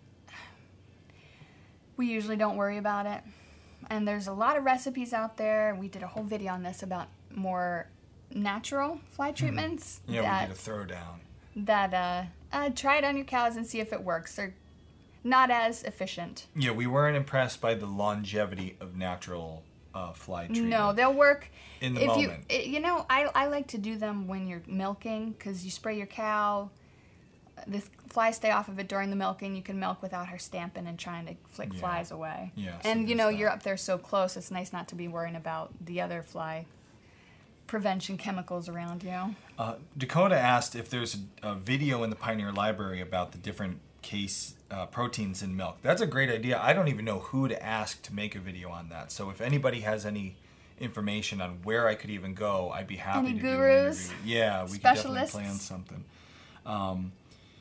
we usually don't worry about it. And there's a lot of recipes out there. We did a whole video on this about more natural fly treatments. yeah, that, we did a throwdown. That, uh, uh, try it on your cows and see if it works. They're not as efficient. Yeah, we weren't impressed by the longevity of natural uh, fly treatment. No, they'll work in the if moment. You, you know, I, I like to do them when you're milking because you spray your cow. The flies stay off of it during the milking. You can milk without her stamping and trying to flick Yeah. flies away. Yeah, so and you there's know, that. you're up there so close. It's nice not to be worrying about the other fly prevention chemicals around you. Uh, Dakota asked if there's a, a video in the Pioneer Library about the different case uh, proteins in milk. That's a great idea. I don't even know who to ask to make a video on that. So if anybody has any information on where I could even go, I'd be happy Any to gurus? do an interview. Yeah, we could Specialists? definitely plan something. Um,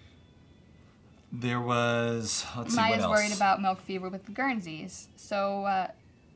there was, let's see, Maya's what else? worried about milk fever with the Guernseys. So, uh,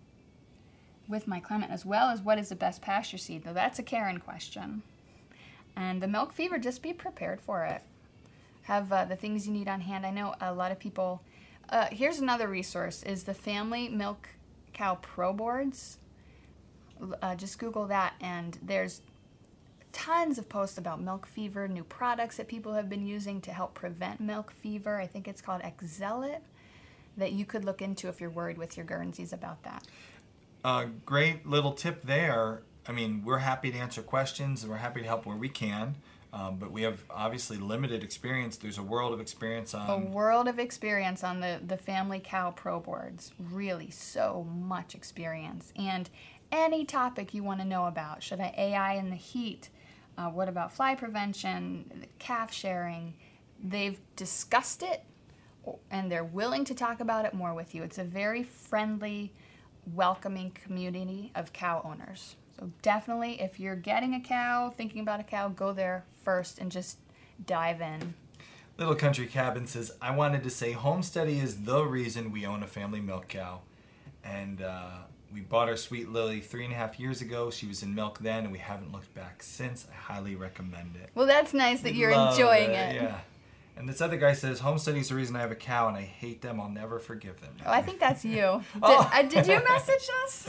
with my Clement as well as what is the best pasture seed? Though that's a Karen question. And the milk fever, just be prepared for it. Have uh, the things you need on hand. I know a lot of people. Uh, here's another resource: is the Family Milk Cow Pro Boards. Uh, just Google that, and there's tons of posts about milk fever, new products that people have been using to help prevent milk fever. I think it's called Excelit, that you could look into if you're worried with your Guernseys about that. Uh, great little tip there. I mean, we're happy to answer questions and we're happy to help where we can, um, but we have obviously limited experience. There's a world of experience on... A world of experience on the, the Family Cow Pro Boards. Really, so much experience. And any topic you want to know about. Should I A I in the heat? Uh, what about fly prevention, calf sharing? They've discussed it, and they're willing to talk about it more with you. It's a very friendly, welcoming community of cow owners. So definitely, if you're getting a cow, thinking about a cow, go there first and just dive in. Little Country Cabin says, I wanted to say home study is the reason we own a family milk cow. And uh, we bought our Sweet Lily three and a half years ago. She was in milk then, and we haven't looked back since. I highly recommend it. Well, that's nice that We you're love enjoying it. Yeah. And this other guy says, home study is the reason I have a cow, and I hate them. I'll never forgive them. Oh, I think that's you. Did, Oh. uh, did you message us?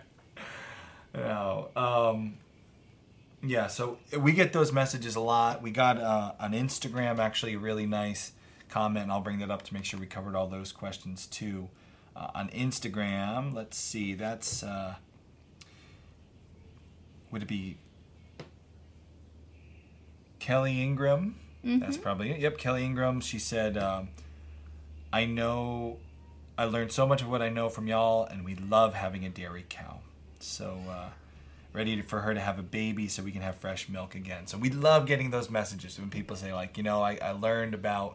No. Um, yeah, so we get those messages a lot. We got uh, on Instagram actually a really nice comment, and I'll bring that up to make sure we covered all those questions too. Uh, on Instagram, let's see, that's, uh, would it be Kelly Ingram. Mhm. That's probably it. Yep, Kelly Ingram. She said, um, I know, I learned so much of what I know from y'all, and we love having a dairy cow. So, uh, ready to, for her to have a baby so we can have fresh milk again. So we love getting those messages when people say, like, you know, I, I learned about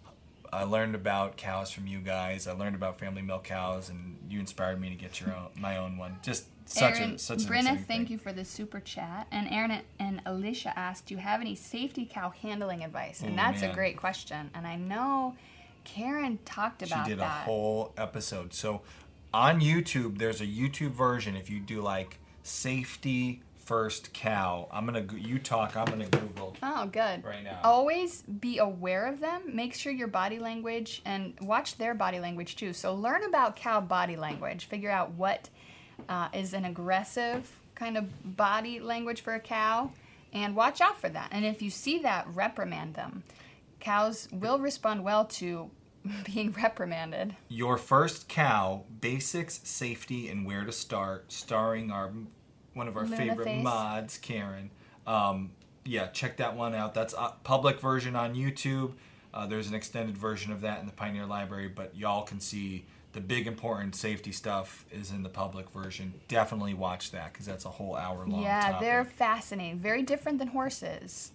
I learned about cows from you guys. I learned about family milk cows, and you inspired me to get your own, my own one. Just such Aaron, a such an Brenna, exciting thank thing. you for the super chat. And Aaron and Alicia asked, do you have any safety cow handling advice? And Oh, that's man. a great question. And I know Karen talked about She did that. a whole episode. So on YouTube, there's a YouTube version. If you do like safety first cow, I'm gonna go- you talk. I'm gonna Google. Oh, good. Right now. Always be aware of them. Make sure your body language and watch their body language too. So learn about cow body language. Figure out what uh, is an aggressive kind of body language for a cow, and watch out for that. And if you see that, reprimand them. Cows will respond well to being reprimanded. Your first cow: basics, safety, and where to start. Starring our one of our Luna favorite Face. mods, Karen. Um, yeah, check that one out. That's a public version on YouTube. Uh, there's an extended version of that in the Pioneer Library, but y'all can see the big important safety stuff is in the public version. Definitely watch that because that's a whole hour long. Yeah, topic. they're fascinating. Very different than horses.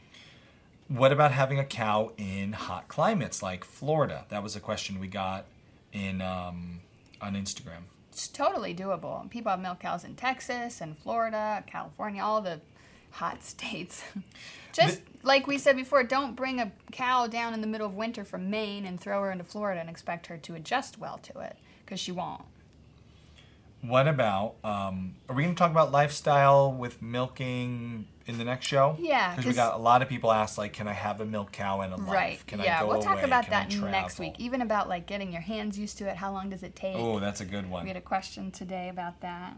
What about having a cow in hot climates like Florida? That was a question we got in um, on Instagram. It's totally doable. People have milk cows in Texas and Florida, California, all the hot states. Just like we said before, don't bring a cow down in the middle of winter from Maine and throw her into Florida and expect her to adjust well to it, because she won't. What about, um, are we going to talk about lifestyle with milking in the next show? Yeah, Because we 'cause- got a lot of people ask, like, can I have a milk cow in a life? Right. Can yeah, I go we'll talk away? about Can I that next travel? week. Even about like getting your hands used to it. How long does it take? Oh, that's a good one. We had a question today about that.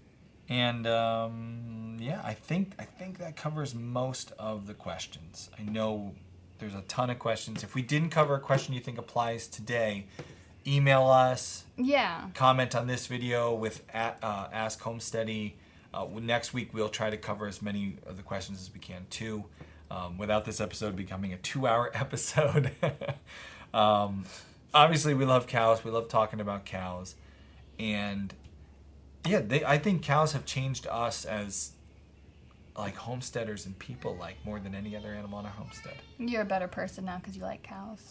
And um, yeah, I think I think that covers most of the questions. I know there's a ton of questions. If we didn't cover a question you think applies today, email us. Yeah. Comment on this video with at, uh, Ask Homesteady. Uh, next week we'll try to cover as many of the questions as we can too. Um, without this episode becoming a two-hour episode. um, obviously, we love cows. We love talking about cows, and yeah, they, I think cows have changed us as like homesteaders and people, like more than any other animal on our homestead. You're a better person now because you like cows.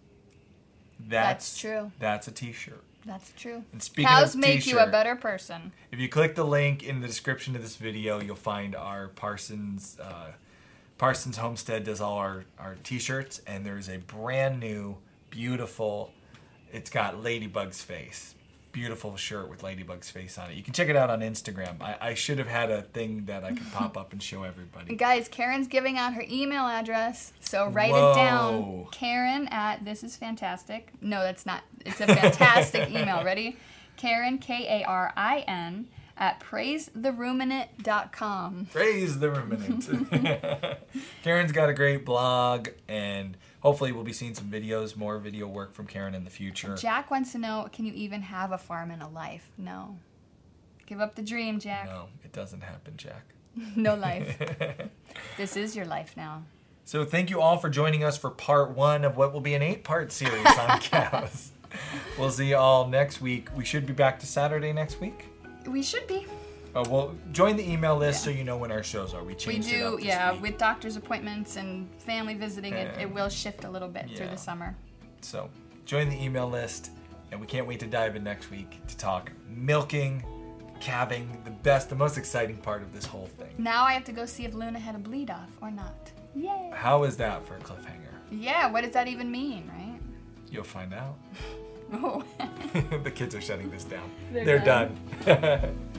That's, That's true. That's a T-shirt. That's true. And speaking Cows of make you a t-shirt, better person. If you click the link in the description of this video, you'll find our Parsons uh, Parsons Homestead does all our, our t-shirts, and there's a brand new, beautiful, it's got Ladybug's face. Beautiful shirt with Ladybug's face on it. You can check it out on Instagram. I, I should have had a thing that I could pop up and show everybody. Guys, Karen's giving out her email address, so write Whoa. it down. Karen at this is fantastic. No, that's not. It's a fantastic email. Ready? Karen, K A R I N, at praise the ruminant dot com. Praise the ruminant. Karen's got a great blog, and hopefully we'll be seeing some videos, more video work from Karen in the future. Jack wants to know, can you even have a farm in a life? No. Give up the dream, Jack. No, it doesn't happen, Jack. No life. This is your life now. So thank you all for joining us for part one of what will be an eight-part series on cows. We'll see you all next week. We should be back to Saturday next week. We should be. Oh, well, join the email list so you know when our shows are. We We changed it do, up this yeah, week. with doctor's appointments and family visiting, it, Yeah. it will shift a little bit through Yeah. the summer. So join the email list, and we can't wait to dive in next week to talk milking, calving, the best, the most exciting part of this whole thing. Now I have to go see if Luna had a bleed off or not. Yay. How is that for a cliffhanger? Yeah, what does that even mean, right? You'll find out. Oh. The kids are shutting this down. They're They're done. done.